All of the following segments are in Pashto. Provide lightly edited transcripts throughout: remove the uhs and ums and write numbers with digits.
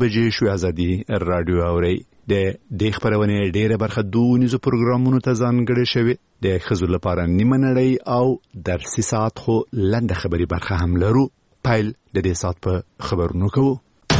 بجې شو ازادي رادیو اوري د دې خبرونه ډېره برخه دونیزو پروګرامونو ته ځانګړې شوی د خزو لپاره نیمه نړۍ او درسي ساعت خو لنډه خبري برخه هم لرو. پایل د دې ساعت په خبرونو کوو.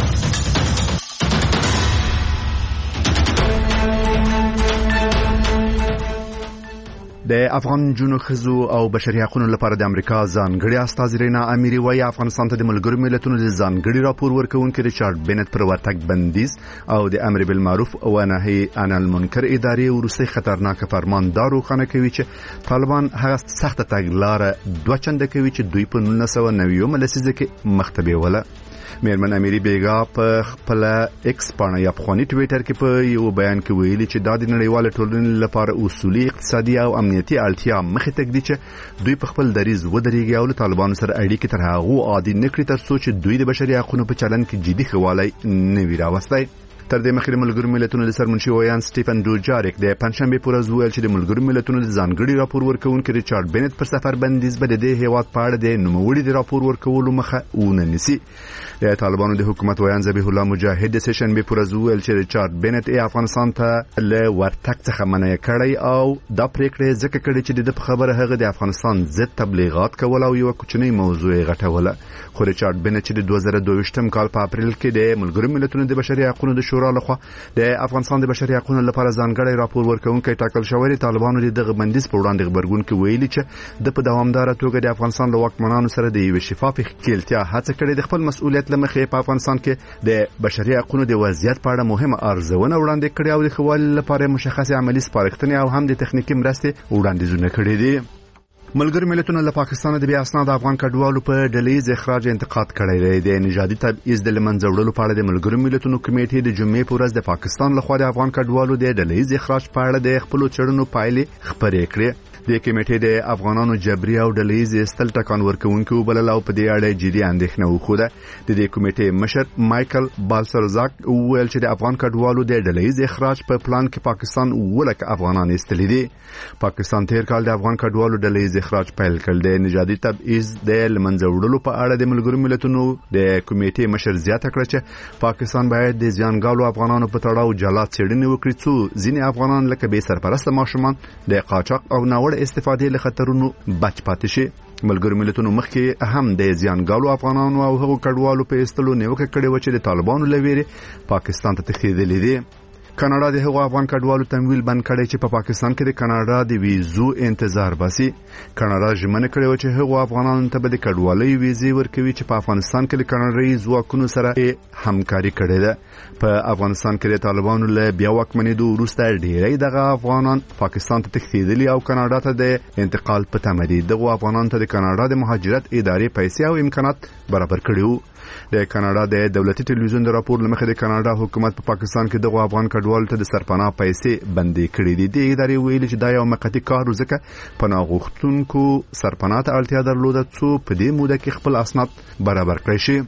د افغان جنو خزو او بشري حقوقو لپاره د امریکا ځانګړي استاذ رینا اميري وايي افغانستان ته د ملګرو ملتونو د ځانګړي راپور ورکوونکي ریچارډ بنت پر ورتګ بندیز او د امر بالمعروف او نهي عن المنکر ادارې ورسي خطرناک فرمان دارو خانه کوي چې طالبان هغه سخت تګلارې دوه چنده کوي چې دوی په 1990 لسیزه کې مختبه وله. میرمن اميري بیگا په خپل ایکس باندې یا په خونی ټوئیټر کې په یو بیان کې ویلي چې د نړیوال ټولنې لپاره اصولي اقتصادي او امنیتي اړتیا مخې ته ګډي چې دوی په خپل دریز ودرېږي او له طالبانو سره اړیکې تر هغه عادي نکړي تر څو چې دوی د بشري حقوقو په چلن کې جدي خوالی نه وي راوستي. تر دې مخکې ملګرو ملتونو د سرمنشي ویان سټيفن دوجاریک د پنځشنبه پر ورځ ویل چې د ملګرو ملتونو د ځانګړي راپور ورکوونکي ریچارډ بنت پر سفر بندیز به د هیواد په اړه د نوموړي د راپور ورکولو مخه وننسي. د طالبانو د حکومت ویان ذبیح الله مجاهد د سشنبه پر ورځ ویل چې ریچارډ بنت افغانستان ته له ورتګ څخه منع کړی او دا پریکړه ځکه کړې چې د خبره هغه د افغانستان ضد تبلیغات کول او یو کوچنی موضوع غټوله. خو ریچارډ بنت چې د 2022 کال په اپریل کې د ملګرو ملتونو د بشري حقوقو د شورا لخوا د افغانستان د بشري حقوقو لپاره ځانګړی راپور ورکوونکی ټاکل شوی طالبانو دغه بندیز په وړاندې خبرګون کې ویلي چې د په دوامدار توګه د افغانستان له واکمنانو سره د یو شفاف ښکېلتیا هڅه کړې د خپل مسؤلیت لمخې په افغانستان کې د بشري حقوقو د وضعیت په اړه مهمه ارزونه وړاندې کړې او د خوالي لپاره مشخص عملی سپارښتنې او هم د تخنیکی مرستې وړاندیزونه کړې دي. ملګرو ملتونو له پاکستان د بیا اسناد افغان کډوالو په ډلهیز اخراج انتقاد کړی دی. د نژادي تبعیض د لمنځه وړلو په اړه د ملګرو ملتونو کمیټې د جمعې په ورځ د پاکستان لخوا د افغان کډوالو د ډلهیز اخراج په اړه د خپل چړنو پایلې خبرې کړې. د کمیټې د افغانانو جبري او ډلهیز استل ټکان ورکوونکو بلل او په دې اړه جدي اندېښنه وخوده. د دې کمیټې مشر مایکل بالسرزاک ویل چې د افغان کډوالو د ډلهیز اخراج په پلان کې پاکستان ولک افغانان استل دي. پاکستان تیر کال د افغان کډوالو ډلهیز اخراج پیل کړ. د نژادي تبعیض د لمنځه وړلو په اړه د ملګرو ملتونو د کمیټې مشر زیاته کړ چې پاکستان باید د ځانګالو افغانانو په تړاو جلا څېړنې وکړي څو ځینې افغانان لکه بې سرپرسته ماشومان د قاچاق او ناوړه استفادې له خطرونو بچ پاتې شي. ملګرو ملتونو مخکې هم د ځانګالو افغانانو او هغو کډوالو په استلو نیوکه کړې و چې د طالبانو لویري پاکستان ته تښتېدلې دي. کاناډا د هغو افغان کډوالو تمویل بند کړی چې په پاکستان کې د کاناډا د ویزو انتظار باسي. کاناډا ژمنه کړې و چې هغو افغانانو ته به د کډوالۍ ویزې ورکوي چې په افغانستان کې د کاناډایي ځواکونو سره همکاري کړې ده. په افغانستان کې د طالبانو له بیا واکمنېدو وروسته ډېری دغه افغانان پاکستان ته تښتېدلي او کاناډا ته د انتقال په تمه دي. دغو افغانانو ته د کاناډا د مهاجرت ادارې پیسې او امکانات برابر کړي وو. د کاناډا د دولتي ټلویزیون د راپور لمخې د کاناډا حکومت په پاکستان کې دغه افغان کډوالو ته د سرپناه پیسې بندي کړې دي. د ادارې ویلي چې دا یو موقتي کار و ځکه پناه غوښتونکو سرپناه ته اړتیا درلوده څو په دې موده کې خپل اسناد برابر کړي شي.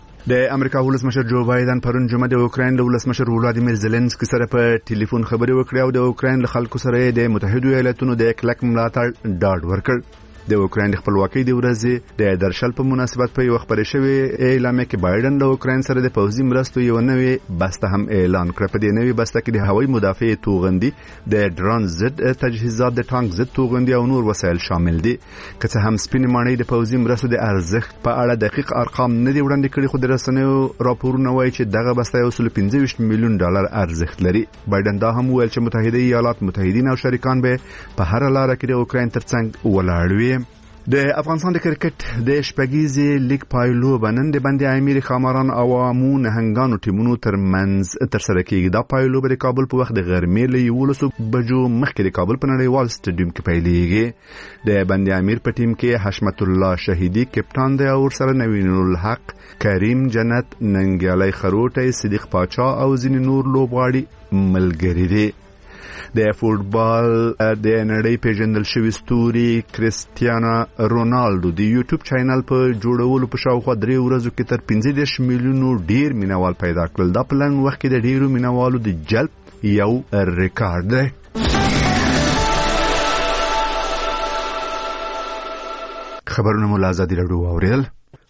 د امریکا ولسمشر جو بایدن پرون جمعه د اوکراین له ولسمشر ولادیمیر زيلنسکي سره په ټلیفون خبرې وکړې او د اوکراین له خلکو سره د متحده ایالاتونو د کلک ملاتړ ډاډ ورکړ. د اوکراین د خپلواکۍ د ورځې د درشل په مناسبت په یو خبرې شوی اعلامیه کې بایدن له اوکراین سره د پوځي مرستو یو نوې بسته هم اعلان کړ. په دې نوې بسته کې د هوایي مدافع توغندي، د ډرون ضد تجهیزات، د ټانک ضد توغندي او نور وسایل شامل دي. که څه هم سپینې ماڼۍ د پوځي مرستو د ارزښت په اړه دقیق ارقام نه دي وړاندې کړي، خو د رسنیو راپورونه وایي چې دغه بسته یو 25 میلیون ډالر ارزښت لري. بایدن دا هم ویل چې متحده ایالات، متحدین او شریکان به په هر لار کې د اوکراین ترڅنګ ولاړ وي. د افغانستان د کرکټ د شپږیزې لیګ پایلو بنن د بندي امیر خامران عوامو نهنګانو ټیمونو ترمنځ ترسره کیږي. دا پایلو به د کابل په وخت د غرمې له 11 بجو مخکې د کابل په نړیوال سټیډیوم کې پیلېږي. د بندي امیر په ټیم کې حشمت الله شهیدی کپټان دی او ورسره نوین الحق، کریم جنت، ننګیالی خروټی، صدیق پاچا او ځینې نور لوبغاړي ملګري دي. د فوټبال د نړۍ پیژندل شوی ستوري کریستیانو رونالدو د یوټیوب چینل په جوړولو په شاوخوا 3 ورځو کې تر 15 میلیونو ډیر مینوال پیدا کړل. دا په لنډ وخت کې د ډیرو مینوالو د جلب یو ریکارډ دی. خبرونه مو له آزادي راډیو اوریدل.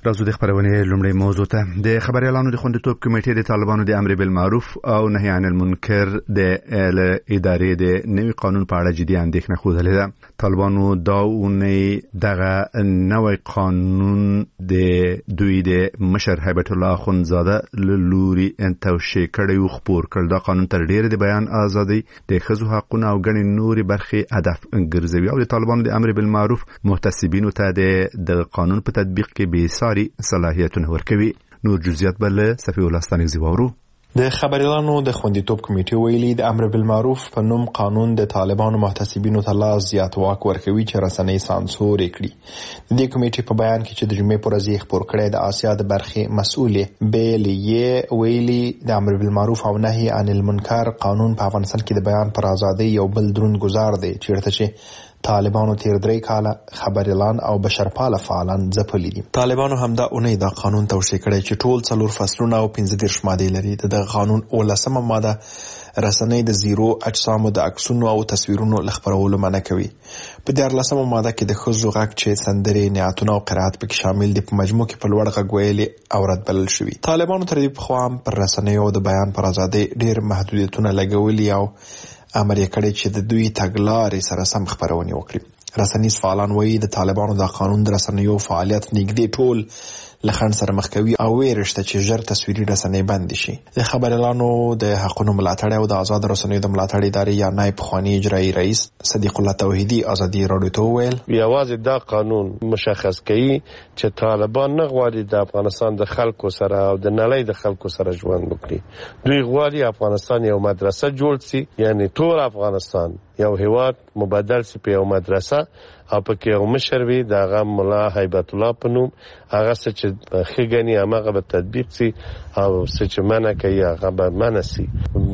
راځو د خبرونې لومړی موضوع ته. د خبريالانو د خوندیتوب کمیټې د طالبانو د امر بالمعروف او نهي عن المنکر د ادارې د نوي قانون په اړه جدي اندېښنه خوده ده. طالبانو دا اونۍ دغه نوی قانون د دوی د مشر هیبت الله اخوندزاده لوري توشیح کړی خبر کړ. دا قانون تر ډیره د بیان ازادي د ښځو حقوقونه او ګڼې نورې برخې هدف ګرځوي او د طالبانو د امر بالمعروف محتسبینو ته د قانون په تطبیق کې به صلاحیتونه ورکوي. نور جزئیات بل صفی الله ستانګزی وورو. د خبريالانو د خوندیتوب کمیټې ویلي د امر بالمعروف په نوم قانون د طالبانو محتسبینو ته لا زیات واک ورکوي چې رسنۍ سانسور کړي. د دې کمیټې په بیان کې چې د جمعې پر ورځ خبر کړی د آسیا د برخې مسؤلې بیلیه ویلي د امر بالمعروف او نهي عن المنکر قانون په افغانستان کې د بیان پر ازادۍ یو بل دروند گزار دی چې طالبانو تیر 3 کاله خبريالان او بشرپاله فعالان ځپلي دي. طالبانو هم دا اونۍ دا قانون توشیح کړی چې ټول 4 فصلونه او 15 ماده لري. د قانون 18مه ماده رسنۍ د زیرو اجسامو د عکسونو او تصویرونو لخبرولو منع کوي. په 14مه ماده کې د ښځو غږ چې سندرې، نعتونه او قرائت پکې شامل دي په مجموع کې په لوړ غږ ویلي عورت بلل شوی. طالبانو تر دې پخوا هم پر رسنیو د بیان پر ازادۍ ډېر محدودیتونه لګولي او امر یې کړی چې د دوی تګلارې سره سم خبرونه وکړي. رسنیز فعالان وایي د طالبانو د قانون د رسنیو فعالیت نږدې ټول لخن سره مخ کوي او ویرشته چې ژر تصویري رسنۍ بند شي. د خبريالانو د حقوقو ملاتړ او د آزاد رسنیو د ملاتړ ادارې یا نائب خوانی اجرایی رئیس صدیق الله توحیدی ازادي رادیو ته ویل یوازې دا قانون مشخص کوي چې طالبان نه غواړي د افغانستان د خلکو سره او د نړۍ د خلکو سره ژوند وکړي. دوی غواړي افغانستان یو مدرسه جوړ شي، یعنی ټول افغانستان یو هیواد مبادل شي په یو مدرسه او پکې یو مشر وي دغه مولا هیبت الله په نوم. هغه څه چې خګنی هغه به تطبیق شي او څه چې منع کوي هغه به منع شي.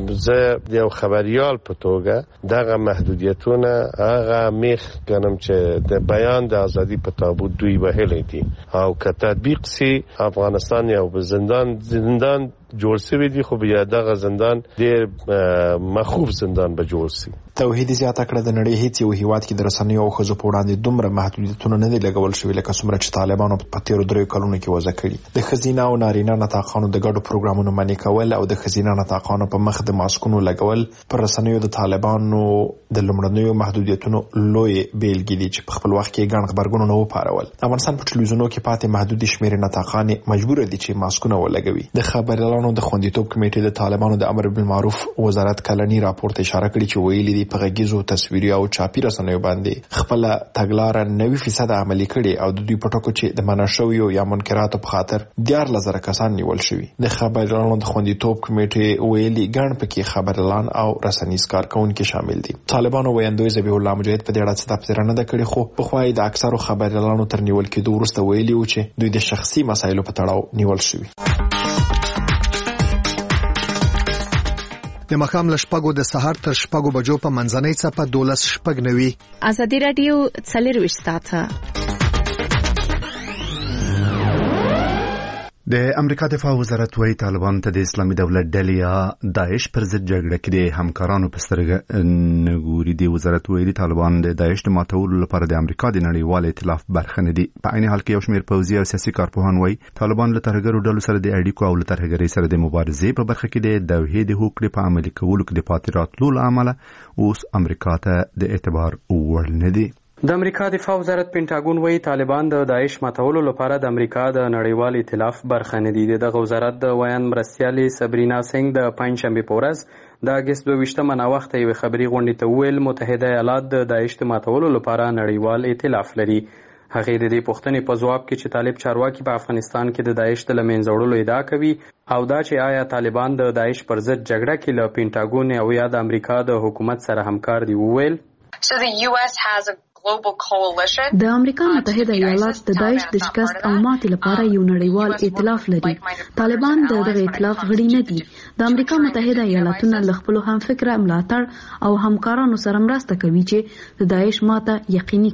زه یو خبريال په توګه دغه محدودیتونه هغه میخ کنم چې د بیان د ازادي په تابوت دوی وهلې دي او که تطبیق شي افغانستان یو زندان جوړ شوی دی، خو بیا دغه زندان ډیر مخوف زندان به جوړ شي. توحیدی زیاته کړه د نړۍ هیڅ یو هیواد کې د رسنیو او ښځو په وړاندې دومره محدودیتونه نه دي لګول شوي لکه څومره چې طالبانو په تیرو 3 کلونو کې وضع کړي. د ښځینه او نارینه نطاقانو د ګډو پروګرامونو منع کول او د ښځینه نطاقانو په مخ د ماسکونو لګول پر رسنیو د طالبانو د لومړنیو محدودیتونو لوی بیلګې دي چې په خپل وخت کې ګڼ خبرګونونه وپارول. افغانستان په ټلویزیونونو کې پاتې محدود شمیر نطاقان مجبور دي چې ماسکونه ولګوي. د خبريالانو د خوندیتوب کمیټې د طالبانو د امر بالمعروف وزارت کلنی راپور ته اشاره کړې چې ویلي دي په غږیزو تصویري او چاپی رسنیو باندې خپل تګلارې 90% عملي کړي او د دوی په ټکو چې د منع شویو یا منکراتو په خاطر 14000 کسان نیول شوي. د خبريالانو د خوندیتوب کمیټې ویلي ګڼ پکې خبريالان او رسنیز کارکونکو شامل دي. طالبانو ویاندوی ذبیح الله مجاهد په دې اړه څه تفسیر نه کړی، خو په خوای د اکثرو خبريالانو تر نیول کېدو وروسته ویلي و چې دوی د شخصي مسایلو په تړاو نیول شوي. د مخام لشپګو د سحر تر شپګو بجو په منځنۍ څپه 12 شپګ نوي. ازادي رادیو 24 ساعته. د امریکا دفاع وزارت وايي طالبان ته د اسلامي دولت ډلې یا داعش پر ضد جګړه کې د همکارانو په سترګه نګوري. د وزارت ویلي طالبان د داعش د ماتولو لپاره د امریکا د نړیوال ائتلاف برخه نه دي. په عین حال کې یو شمېر پوځي او سیاسي کارپوهان وايي طالبان له ترهګرو ډلو سره د اړیکو او له ترهګرۍ سره د مبارزې په برخه کې د دوحې د هوکړې په عملي کولو کې د پاتې راتلو له امله اوس امریکا ته د اعتبار وړ نه دي. د امریکا دفاع وزارت پینټاګون وایي طالبان د داعش ماتولو لپاره د امریکا د نړیوال ائتلاف برخه نه دي. دغه وزارت د ویان مرستیالي صبرینا سنگ د پنځشنبه په ورځ د اگست 22 ناوخته یو خبري غونډې ته ویل متحده ایالات د داعش د ماتولو لپاره نړیوال ائتلاف لري. هغه د دې پوښتنې په ځواب کې چې طالب چارواکي په افغانستان کې د داعش د لمنځه وړلو ادعا کوي او دا چې آیا طالبان د داعش پر ضد جګړه کې له پینټاګون او یا د امریکا د حکومت سره همکار دي وویل. د امریکا متحده ایالات د داعش د شکست او ماتې لپاره یو نړیوال ائتلاف لري. طالبان دغه ائتلاف غړي نه دي. د امریکا متحده ایالاتونو له خپل همفکره ملاتړ او همکارانو سره مرسته کوي چې د داعش ماته یقیني کړي.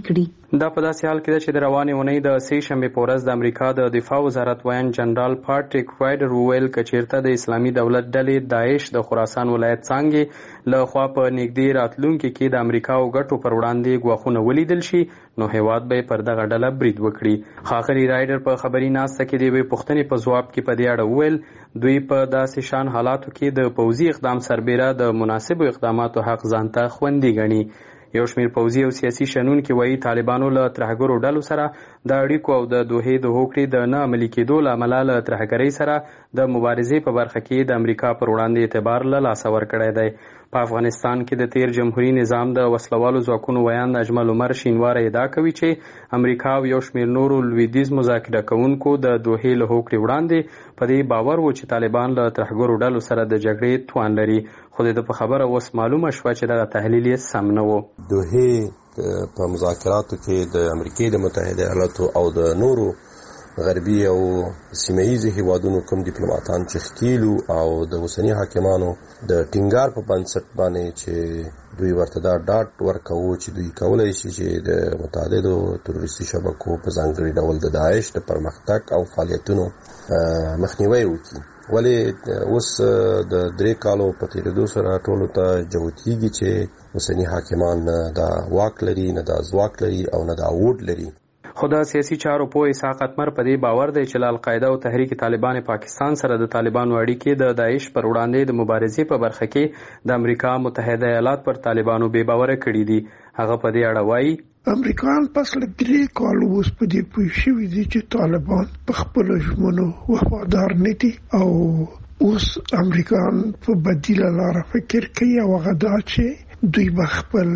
دا په داسې حال کې ده چې د روانې اونۍ د سې شنبې په ورځ د امریکا د دفاع وزارت ویان جنرال پاټریک رایډر وویل که چیرته د اسلامي دولت ډلې داعش د خراسان ولایت څانګې له خوا په نږدې راتلونکي کې د امریکا او ګټو پر وړاندې ګواښونه ولیدل شي نو هیواد به پر دغه ډله برید وکړي. ښاغلي رایډر په خبري ناسته کې د یوې پوښتنې په ځواب کې په دې اړه وویل دوی په داسې شان حالاتو کې د پوځي اقدام سربیره د مناسبو اقداماتو حق ځانته خوندي ګڼي. یو شمیر پوځي او سیاسي شنونکي وایي طالبانو له ترهګرو ډلو سره د اړیکو او د دوحې د هوکړې د نه عملي کېدو له امله له ترهګرۍ سره د مبارزې په برخه کې د امریکا پر وړاندې اعتبار له لاسه ورکړی دی. په افغانستان کې د تیر جمهوریت نظام د وسلوالو ځواکونو ویاند اجمل عمر شینواره ادعا کوي چې امریکا او یو شمیر نورو لویدیځ مذاکره کوونکو د دوحې له هوکړې وړاندې په دې باور و چې طالبان له ترهګرو ډلو سره د جګړې توان لري خو د په خبره اوس معلومه شوه چې دغه تحلیل یې سم نه و. دوحې په مذاکراتو کې د امریکا متحده ایالاتو او د نورو غربي او سیمه‌ییزو هیوادونو کوم ډیپلوماټان چې ښکیلو او د اوسني حاکمانو د ټینګار په بنسټ باندې چې دوی ورته دا ډاټ ورکوي چې دوی کولای شي چې د متعددو تروریستي شبکو په ځانګړي ډول د داعش د پرمختګ او فعالیتونو مخنیوي وکړي. ولې اوس د 3 کالو په تیریدو سره ټولو ته جوتیږي چې اوسني حاکمان نه دا واک لري نه دا ځواک لري او نه دا ووټ لري. خو د سیاسي چارو پوه اسحاق اتمر په دې باور دی چې القاعده او تحریک طالبان پاکستان سره د طالبانو اړیکې د داعش پر وړاندې د مبارزې په برخه کې د امریکا متحده ایالات پر طالبانو بې باوره کړي دي. هغه په دې اړه وایي امریکایان پس له 3 کالو اوس په دې پوه شوي دي چې طالبان په خپلو ژمنو وفادار نه دي او اوس امریکایان په بدیله لاره فکر کوي او هغه دا چې دوی به خپل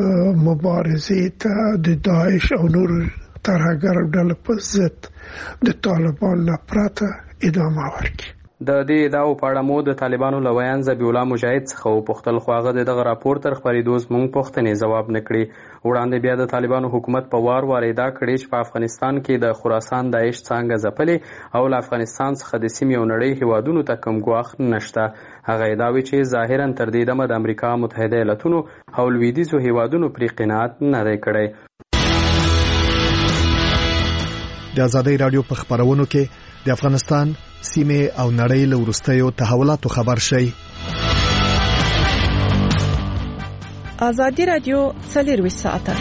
مبارزې ته د داعش او نور ترهګر ډلو په ضد د طالبان نه پرته ادامه ورکړي. د دې ادعاو په اړه مو د طالبانو له ویان ذبیح الله مجاهد څخه وپوښتل خو هغه دغه راپور تر خپرېدو زموږ پوښتنې ځواب نه کړي. وړاندې بیا د طالبانو حکومت په وار ادعا کړې چې په افغانستان کې د خراسان داعش څانګه ځپلې او له افغانستان څخه د سیمې او نړۍ هیوادونو ته کوم ګواښ نشته. هغه ادعاوې چې ظاهرا تر دې دمه د امریکا متحده ایالاتونو او لویدیځو هیوادونو پرې قناعت نه دی کړی. د ازادۍ رادیو په خبرونو کې د افغانستان سیمه او نړۍ له وروستیو تحولاتو خبر شي. ازادۍ رادیو 24 ساعته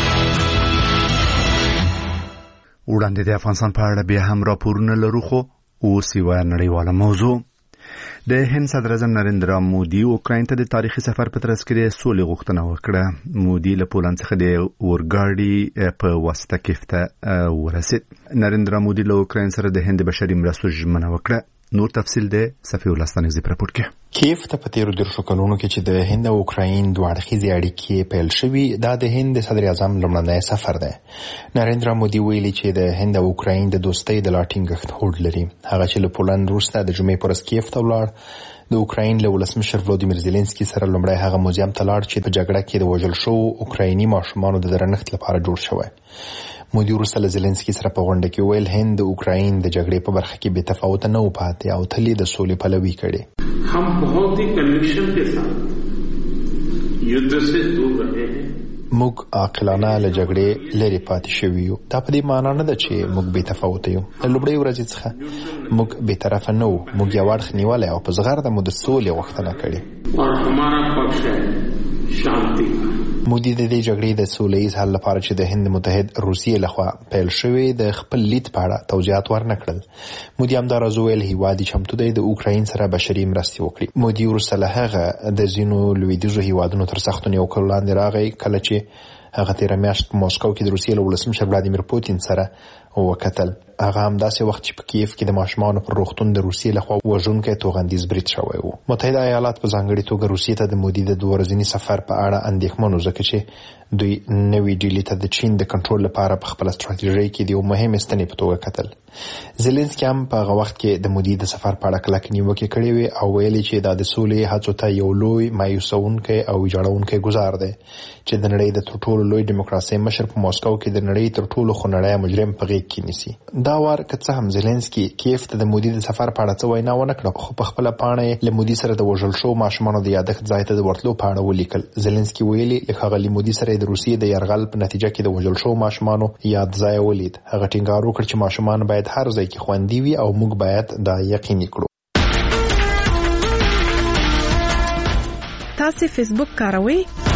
وړاندې د افغانستان په اړه بیا هم راپورونه لرو خو اوس یو نړیواله موضوع. د هند صدر اعظم نریندرا مودي اوکراین ته د تاریخي سفر په ترڅ کې د سولې غوښتنه وکړه. مودي له پولند څخه د اورګاډي په واسطه کیف ته ورسید. نریندرا مودي له اوکراین سره د هند بشري مرستو ژمنه وکړه. نور تفصیل د صفی الله ستانګزی پر راپور کې. کیف ته په تیرو 10 کلونو کې چې د هند او اوکراین دوه اړخیزې اړیکې پیل شوي دا د هند صدر اعظم لومړنی سفر دی. نریندرا مودي ویلي چې د هند او اوکراین د دوستۍ د لا ټینګښت هوډ لري. هغه چې له پولند وروسته د جمعې پر ورځ کیف ته ولاړ د اوکراین له ولسمشر ولودیمیر زيلنسکي سره لومړی هغه موزیم ته لاړ چې په جګړه کې د وژل شوو اوکرایني ماشومانو د درنښت لپاره جوړ شوی. مودي وروسته له زيلنسکي سره په غونډه کې ویل هند د اوکراین د جګړې په برخه کې بې تفاوت نه و پاتې او تل د سولې پلوي کړي. हम बहुत ही कन्विक्शन के साथ युद्ध से दूर रहे हैं. موږ عاقلانه له جګړې لري پاتې شوي یو. دا په دې معنی نه ده چې موږ بې تفاوت یو. له لومړۍ ورځې څخه موږ بې طرفه نه وو. موږ یو اړخ نیولی او په زغرده مو د سولې غوښتنه کړې. और हमारा पक्ष है शांति. مودي د دې جګړې د سوله‌ییز حل لپاره چې د هند متحد روسیې لخوا پیل شوی د خپل لید په اړه توضیحات ورنکړل. مودي همداراز ویل هیواد چمتو دی د اوکراین سره بشري مرستې وکړي. مودي وروسته له هغه د ځینو لویدیځو هیوادونو تر سختو نیوکو لاندې راغی کله چې هغه تیر میاشت په مسکو کې د روسیې له ولسمشر ولادیمیر پوتین سره وکتل. هغه هم داسې وخت چې په کیف کې د ماشومانو پر روغتون د روسیې لخوا وژونکی توغندیز برید شوی و. متحده ایالات په ځانګړي توګه روسیې ته د مودي د 2 ورځني سفر په اړه اندېښمن و ځکه چې دوی نوې ډیلي ته د چین د کنټرول لپاره په خپل ستراتیژي کې د یو مهم ستنې په توګه کتل. زيلنسکي هم په هغه وخت کې د مودي د سفر په اړه کلک نیوکې کړې وې او ویلي چې دا د سولې هڅو ته یو لوی مایوسونکی او ویجاړونکی ګزار دی چې د نړۍ د تر ټولو لوی دیموکراسي مشر په مسکو کې د نړۍ تر ټولو خونړی مجرم په غېږ کې نیسي. دا وار که څه هم زيلنسکي کیف ته د مودي د سفر په اړه څه وینا ونه کړه، خو په خپل پاڼه له مودي سره د وژل شو ماشومانو د یادښت ځای ته د ورتلو په اړه ولیکل. زيلنسکي ویلي له ښاغلي مودي سره د روسیې د یرغل په نتیجه کې د وژل شو ماشومانو یاد ځای ولید. هغه ټینګار وکړ چې ماشومان باید هر ځای کې خوندي وي او موږ باید دا یقیني کړو. تاسو فیسبوک کاروئ؟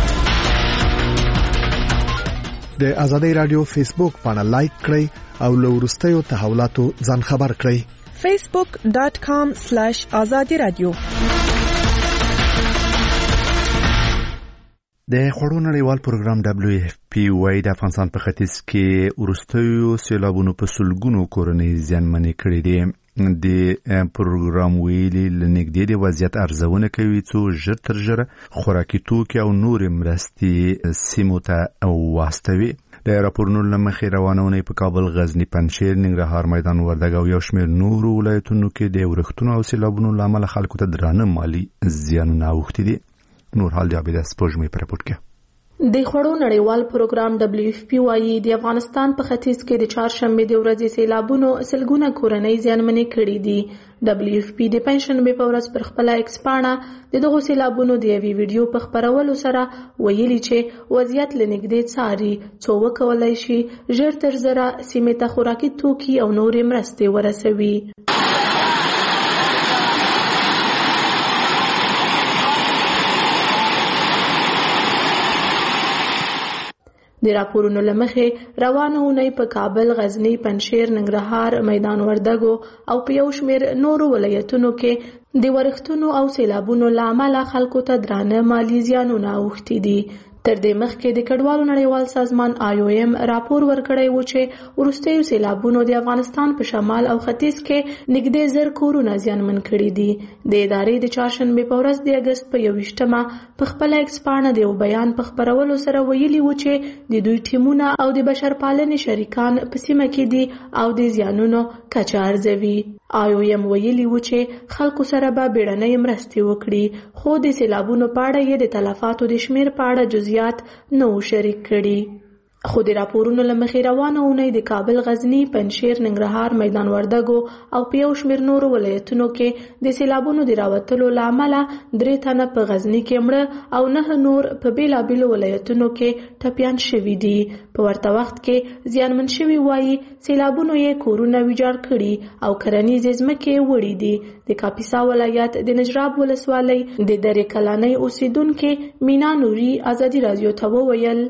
د ازادي رادیو فیسبوک باندې لایک کړئ او له وروستیو تحولاتو ځان خبر کړئ. facebook.com/azadi radio. د خوړو نړیوال پروګرام WFP وايي د افغانستان په ختیځ کې وروستیو سیلابونو په سلګونو کورنۍ زیانمنې کړې دي. د پروګرام ویلي لنګدې د وضعیت ارزونه کوي څو ژر تر ژره خوراکي توکي او نور مرستې سیمو ته واستوي. د راپورونو لمخې روانونه په کابل، غزنی، پنجشیر، ننګرهار، میدان وردګ او یو شمېر نورو ولایتونو کې د ورښتونو او سیلابونو لامل خلکو ته درانه مالی زیانونه اوښتي دي. نور حال دی عبید سپوږمۍ پر پورت کې. د خوړو نړیوال پروګرام WFP وايي د افغانستان په ختیځ کې د چهارشنبه د ورځې سیلابونو سلګونه کورنۍ زیانمنې کړې دي. WFP د پنځشنبه په ورځ پر خپل ایکس پاڼه د دغو سیلابونو د یوې ویډیو په خپرولو سره ویلي چې وضعیت لنګدې څاري څو وکولای شي ژر تر ژره سیمې ته خوراکي توکي او نورې مرستې ورسوي. د راپورونو لمخې روانه اونۍ په کابل، غزنی، پنجشیر، ننګرهار، میدان وردګ او په یو شمېر نورو ولایتونو کې د ورښتونو او سیلابونو له امله خلکو ته درانه مالی زیانونه اوښتي دي. تر دې مخکې د کډوالو نړیوال سازمان IOM راپور ورکړی و چې وروستیو سیلابونو د افغانستان په شمال او ختیځ کې نږدې 1000 کورونه زیانمن کړي دي. د ادارې د چهارشنبه په ورځ د اگست په 21مه په خپل ایکس پاڼه د یو بیان په خپرولو سره ویلي و چې د دوی ټیمونه او د بشرپالنې شریکان په سیمه کې دي او د زیانونو کچه ارزوي. IOM ویلي و چې خلکو سره به بیړنۍ مرستې وکړي، خو د سیلابونو په اړه یې د تلفاتو د شمیر په اړه جزئیات نه شریک کړي. خو د راپورونو لمخې روانه اونۍ د کابل، غزنی، پنجشیر، ننګرهار، میدان وردګ او په یو شمېر نورو ولایتونو کې د سیلابونو د راوتلو له امله 3 تنه په غزنی کې مړه او 9 نور په بیلابیلو ولایتونو کې ټپیان شوي دي. په ورته وخت کې زیانمن شوي وایي سیلابونو یې کورونه ویجاړ کړي او کرنیزې ځمکې وړي دي. د کاپیسا ولایت د نجراب ولسوالۍ د درې کلنۍ اوسیدونکې مینا نوري ازادي رادیو ته وویل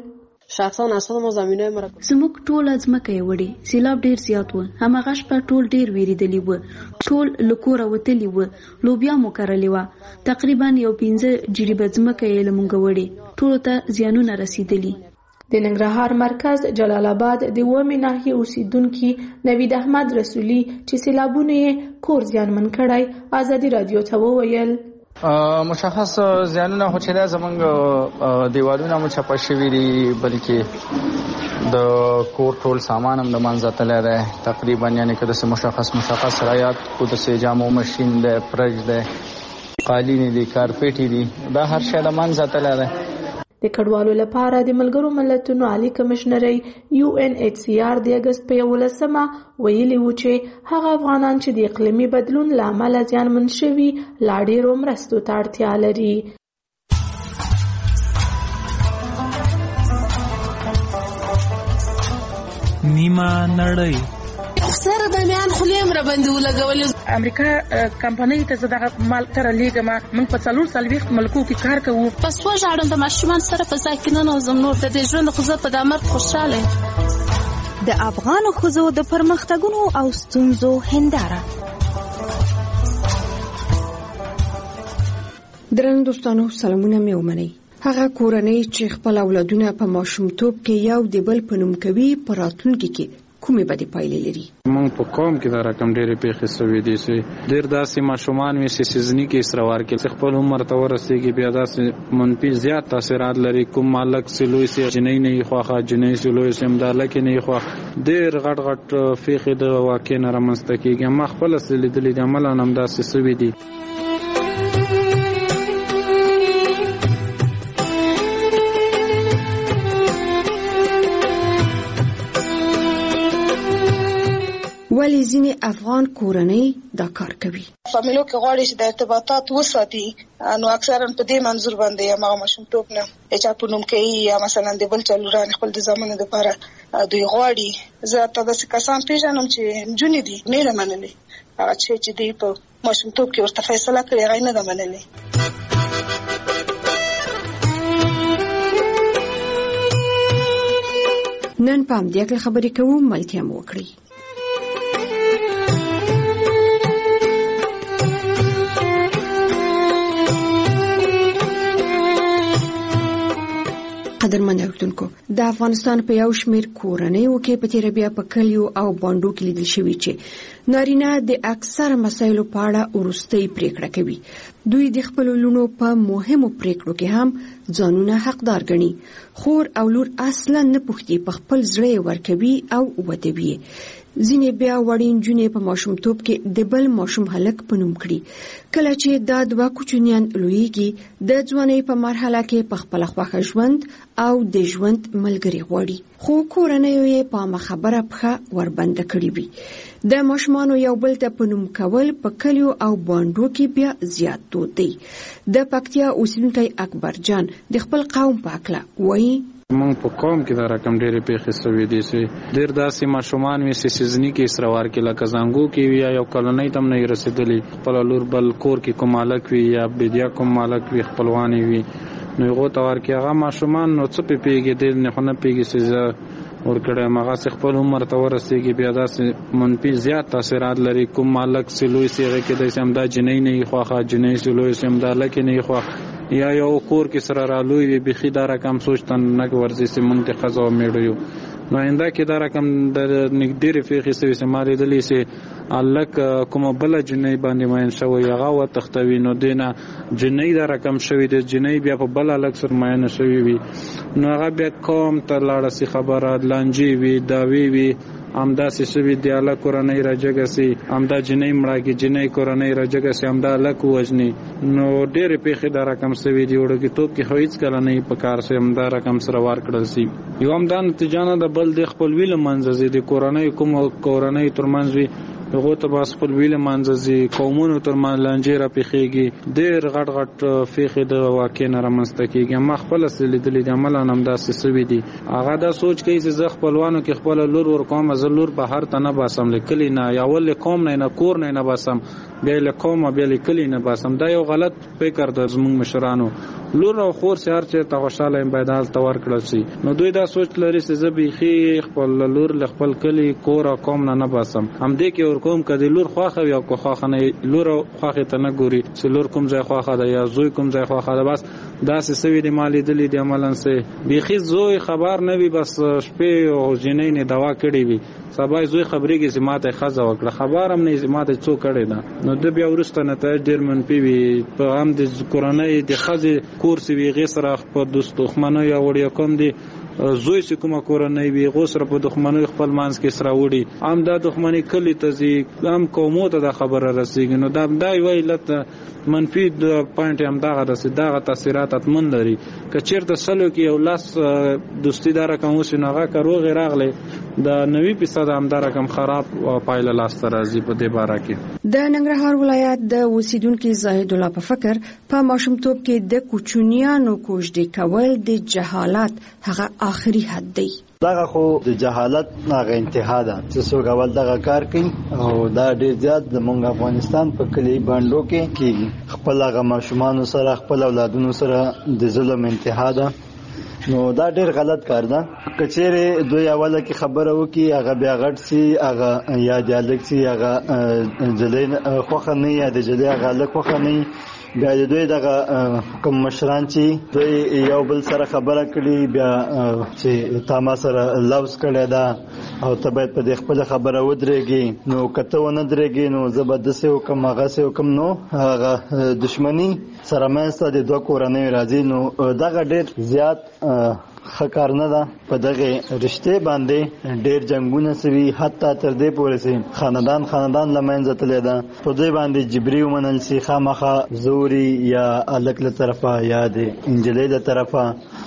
زموږ ټول ځمکه یې وړي، سیلاب ډیر زیات و، هماغه شپه ټول ډیر ویریدلی و، ټول له کوره وتلی و، لوبیا مو کرلې وه، تقریبا یو 15 جریبه ځمکه یې له مونږ وړي، ټولو ته زیانونه رسیدلی. د ننګرهار مرکز جلال آباد د 2مې ناحیې اوسیدونکي نوید احمد رسولي چې سیلابونه یې کور زیانمن کړی ازادي رادیو ته وویل مشخص زیانونه خو چې دا زمونږ دیوالونه مو چپه شوي دي، بلکې د کور ټول سامان هم د منځه تللی دی تقریبا، یعنې که داسې مشخص رایات کو داسې جامو مشین دی، فرج دی، قالینې دي، کارپېټې دي، دا هر شی د منځه تللی دی. د کډوالو لپاره د ملګرو ملتونو عالی کمشنرۍ UNHCR د اگست په 11مه ویلي و چې هغه افغانان چې د اقلیمي بدلون له امله زیانمن شوي لا ډېرو مرستو ته اړتیا لري. نیمه نړۍ سره د میان خلیم را باندې ولګولې. امریکا کمپنۍ ته زداغه مال تر لیګه ما موږ په 4 ملکو کې کار کوو. پس وژاړم د ماشومان سره په ځای کې نه نوزم، نور د دې ژوند خو زه په دامر خوشاله. د افغان ښځو د پرمختګونو او ستونزو هنداره. درنو دوستانو سلامونه مې ومنئ. هغه کورنۍ چې خپل اولادونه په ماشومتوب کې یو د بل په نوم کوي په راتلونکي کې کومې بدې پایلې لري؟ موږ په قوم کې دا رقم ډېرې پیښې سوي دي چې ډېر داسې ماشومان وي چې سیزني کې اسروار کې خپل عمر ته ورسېږي، بیا داسې منفي زیات تاثیرات لري. کوم مالک چې لوی سي جنۍ نه یې خوښه، جنۍ چې لوی سي امداله کې نه یې خوښه، ډېر غټ پیښې د واقع نه رامنځته کېږي. ما خپله لیدلې دي، عملاً همداسې سوي دي. ولی ځینې افغان کورنۍ دا کار کوي. فامیلو کې غواړي چې د ارتباطات وساتي، نو اکثرا په دې منظور باندې یا ما ماشومتوب نه چې په نوم کې یا مثلا د بل چلوران خپل د زمانه لپاره دوی غواړي. زه تاسو کسان پیژنم چې جونې دي نه منلې، هغه چې دی په ماشومتوب کې ورته فیصله کړې هغه نه ده منلې. نن په همدې کې خبرې کوو، ملتیا مو وکړئ. قدرمن اوریدونکو، د افغانستان په یو شمېر کورنیو کې په تیر بیا په کلیو او باندو کې لیدل شوی چې نارینه د اکثر مسایلو په اړه وروستۍ پریکړه کوي. دوی د خپل لونو په مهمو پریکړو کې هم ځانونه حقدار ګڼي. خور او لور اصلا نه پوښتي، په خپل زړه ورکوي او ودوي. ځینې بیا وړین جونې په ماشومتوب کې د بل ماشوم هلک په نوم کړي. کله چې دا دوه کوچنیان لویږي، د ځوانۍ په مرحله کې په خپل خوښه ژوند او د ژوند ملګری غواړي، خو کورنیو یې په خبره پخه وربنده کړی وي. د ماشومانو یو بل ته په نوم کول په کلیو او باندو کې بیا زیات دود دی. د پکتیا اوسیدونکی اکبر جان د خپل قوم په اړه وایي: مونږ په قوم کې دا رقم ډېرې پیښې شوې دي چې ډېر داسې ماشومان وي چې سیزني کې سروار کې لکه زنګو کې وي یا یو کلنۍ ته هم نه رسېدلي، خپل لور بل کور کې کوم مالک وي یا بدیا کوم مالک وي خپلوانې وي، نو هغو ته ورکړي. هغه ماشومان نو څه پېږي، ډېر نه خو نه پېږي چې زه ورکړی هغه خپل عمر ته ورسېږي، بیا داسې منفي زیات تاثیرات لري. کوم مالک چې لوی سي هغې کې داسې همدا جنۍ نه وي خوښه، جنۍ چې لوی سي همدا هلکې نه وي خوښ، یا یو کور کې سره رالوی وي، بیخي دا رقم سوچ ته نه ورځي چې مونږ د ښځو او میړو یو. نو آینده کې دا رقم د ډېرې پېښې شوي چې ما لیدلي چې هلک کومه بله جنۍ باندې مین شوی هغه وتښتوي، نو دې نه جنۍ دا رقم شوي دی، جنۍ بیا په بل هلک سره مینه شوي وي، نو هغه بیا قوم ته لاړه سي خبره، لانجې وي، دعوې وي، همداسې شوي د هلک کورنۍ راجګه سي، همدا جنۍ مړه کړي، جنۍ کورنۍ راجګه سي، همدا هلک ووژني. نو ډېرې پېښې دا رقم شوي دي. وړوکتوب کې خو هېڅکله نه وي په کار چې همدا رقم سره ورکړل سي. یو همدا نتیجه نه ده، بل د خپلوي له منځه ځي، د کورنۍ کومو کورنۍ ترمنځ وي هغو ته به خپلوي له منځه ځي، قومونو ترمنځ لانجې راپېښېږي، ډېر غټ غټ پېښې د واقع نه رامنځته کېږي. ما خپله څه لیدلي دي، عملاً همداسې شوي دي. هغه دا سوچ کوي چې زه خپلوانو کې خپله لور ورکوم، زه لور بهر ته نه باسم، له کلي نه، یا ول له قوم نه کور نه باسم، بیا له قوم بیا له کلي نه باسم. دا یو غلط فکر ده زموږ مشرانو. لور او خور چې هر چېرته خوشحاله یم باید هلته ورکړل شي. نو دوی دا سوچ لري چې زه بیخي خپل لور له خپل کلي کور او قوم نه باسم، همدې کې ورکوم که د لور خوښه وي او که خوښه نه، لور او خوښې ته نه ګوري چې لور کوم ځای خوښه ده یا زوی کوم ځای خوښه ده. بس داسې شوي دي، ما لیدلي دي عملاً چې بیخي زوی خبر نه وي، بس شپې او جنۍ نه دوا کړې وي، سبا زوی خبرېږي چې ما ته ښځه وکړه، خبر هم نه چې ما ته څو کړې ده. نو ده بیا وروسته نتایج ډېر منفي وي. په هم د کورنۍ د ښځې کور چې وي هغې سره په دښمنۍ یا وړیا کوم دي، زوی چې کومه کورنۍ وي هغو سره په دښمنۍ خپل منځ کې سره وړي، هم دا دښمنۍ کلي ته ځي، هم قومو ته دا خبره رسېږي. نو دا یوه علت منفي پوینټ همدغه ده چې دغه تاثیرات حتمن لري. که چېرته سلو کې یو لاس دوستي دا رقم وشي، نو هغه که روغې راغلی د 90% همدا رقم خراب پایله لاسته راځي. په دې باره کې د ننګرهار ولایت د اوسیدونکي زاهد الله په فکر په ماشومتوب کې د کوچنیانو کوژدې کول د جهالت هغه آخري حد دی. دغه خو د جهالت هغه انتها ده چې څوک اول دغه کار کوي، او دا ډېر زیات زموږ افغانستان په کلي باندو کې کېږي. خپل هغه ماشومانو سره، خپل اولادونو سره د ظلم انتها ده. نو دا ډېر غلط کار ده. که چېرې دوی اوله کې خبره وکړي، هغه بیا غټ سي، هغه یا د هلک سي، هغه جلۍ خوښه نه یا د جلۍ هغه هلک خوښه نه، بیا د دوی دغه کوم مشران چې دوی یو بل سره خبره کړي، بیا چې تا ما سره لوز کړی ده او ته باید په دې خپله خبره ودرېږي، نو که ته ونه درېږې نو زه به داسې وکړم هغسې وکړم، نو هغه دښمني سره منځته د دوه کورنیو راځي. نو دغه ډېر زیات ښه کار نه ده. په دغه رشتې باندې ډېر جنګونه سوي، حتی تر دې پورې چې خاندان له منځه تللی ده. په دوی باندې جبري ومنل سي، خامخا زوري یا هلک له طرفه یا د نجلۍ له طرفه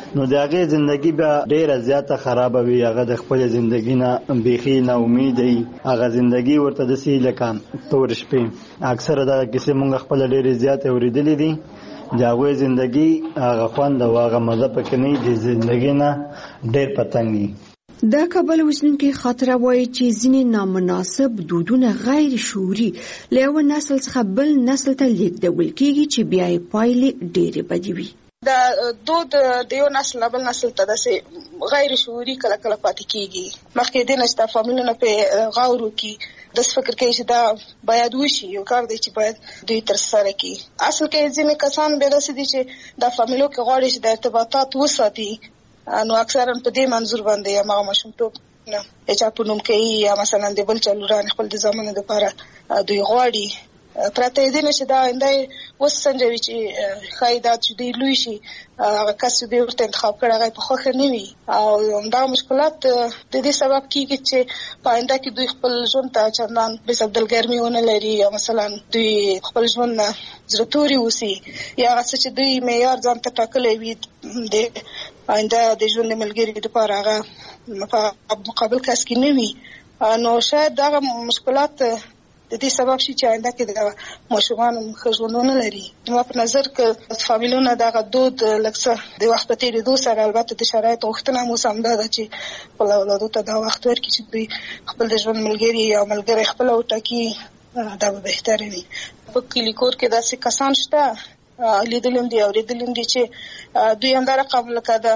نو د هغه ژوندۍ به ډیره زیاته خراب وي. هغه د خپل ژوندۍ نه بيخي نه امید وي. هغه ژوندۍ ورته د سی لکه تور شپې اکثره دا کیسه مونږ خپل ډیره زیاته اوریدلې دي. داغه ژوندۍ هغه خوند او هغه مزه پکې نه دي. ژوندۍ نه ډیر پتنګي. دا کابل وسنونکي خاطره وایي چې ځینې نامناسب دودونه غیر شعوري له یو نسل څخه بل نسل ته لیږدول کېږي چې بیا یې پایلې ډېرې بدې وي. دا دود د یو نسل بل نسل ته داسې غیر شعوري کله کله پاتې کېږي. مخکې د نشته فامیلونه په غور وکړي د فکر کوي چې دا باید وشي، یو کار دی چې باید دوی تر سره کړي. اصل کې ځینې کسان به داسې دي چې د فامیلو کې غواړي چې د ارتباطات وساتي، نو اکثرا په دې منظور باندې هغه ماشومتوب نه چې په نوم کې یا مثلا د بل چلوران خپل د زمانه لپاره دوی غواړي پرته دې نشي دا اندای وسنجوي چې خایدات چې دی لوي شي هغه کس دې ورته انتخاب کړی هغه په خوخه نه وي او دا مشکلات د دې سبب کیږي چې پاینده کې دوی خپل ژوند ته چندان به عبدالګرمي ونه لري یا مثلا دوی خپل ژوند نه زړه وسی یا څه چې دوی معیار ځان ته ټاکلې وي د پاینده د ژوند ملګری لپاره هغه په مقابل کس کې نه وي. نو شاید دا مشکلات د دې سبب شي چې آینده کې د ماشومان خژونونه لري. نو په نظر کې فامیلونه دا دود لکه د وخت په تیریدو سره البته د شرایطو غوښتنه مو سم ده چې خپل اولادو ته دا وخت ورکړي چې دوی خپل د ژوند ملګری یا ملګری خپل وټاکي، دا به بهتره وي. په کلی کور کې داسې کسان شته لیدلم دي او لیدلم دي چې دوی هم دا رقم لکه د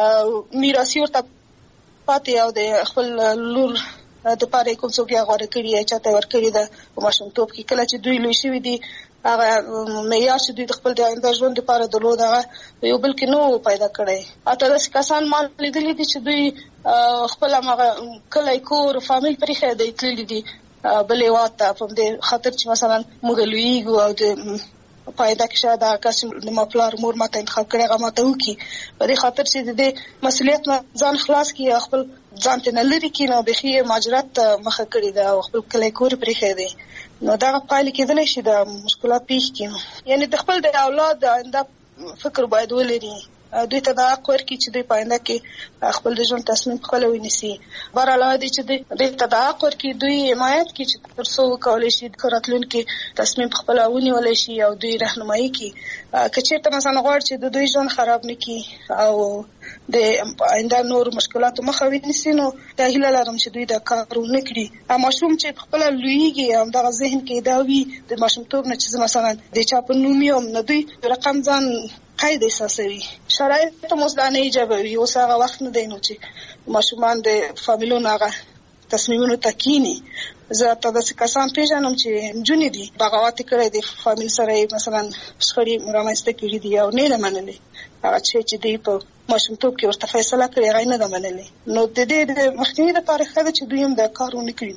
میراثي ورته پاتې او د خپل لور د پاره کوم څوک یې غوړه کړی یا چاته ور کړی ده په ماشومتوب کې کله چې دوی لوی شوي دي هغه معیار چې دوی د خپل د آینده ژوند لپاره درلود هغه یو بل کې نو پیدا کړی. اته داسې کسان ما لیدلي دي چې دوی خپل هغه کلی کور فامیل پرې خېدای تللی دي بلې واته په دې خاطر چې مثلا موږ لویږو او د پایدا کې شاید کس د مپلار مور ماته انتخاب کړي هغه ماته وکي په دې خاطر چې د مسؤلیت ځان خلاص کړي خپل ځان ته نه لري کې نو بخي ماجرات مخه کړي دا خپل کلی کور پرې خېدي نو دا پایله کېدل شي د مشکلات پیښ کیږي. یعنی د خپل د اولاد د آینده فکر باید ولري، دوی ته دا حق ورکړي چې دوی پاینده کې خپل د ژوند تصمیم خپل ونیسي. بهر علاوه دي چې دوی ته دا حق ورکړي دوی حمایت کړي چې تر څو وکولای شي د راتلونکي تصمیم خپل ونیولای شي او دوی راهنمایي کړي. که چېرته مثلا غواړي چې د دوی ژوند خراب نه کړي او د آینده نور مشکلاتو مخه ونیسي نو دا هیله لرم چې دوی دا کار ونه کړي. ماشوم چې خپل لویږي همدغه ذهن کې دا وي د ماشومتوب نه چې مثلا د چا په نوم یو نه دوی رقم ځان قید احساسوي. شرایط مزدانه ایجابوي اوس هغه وخت نه دی نو چې ماشومان د فامیلونو هغه تصمیمونو تکینی. زه ته داسې کسان پیژنم چې نجونې دي بغاوت کړی د فامیل سره مثلا شخړې رامنځته کړي دي او نه یې منلې هغه چې دوی په ماشومتوب کې ورته فیصله کړې هغه نه ده منلې. نو د دې د مخنیوي لپاره ښه ده چې دوی هم دا کار ونه کړي.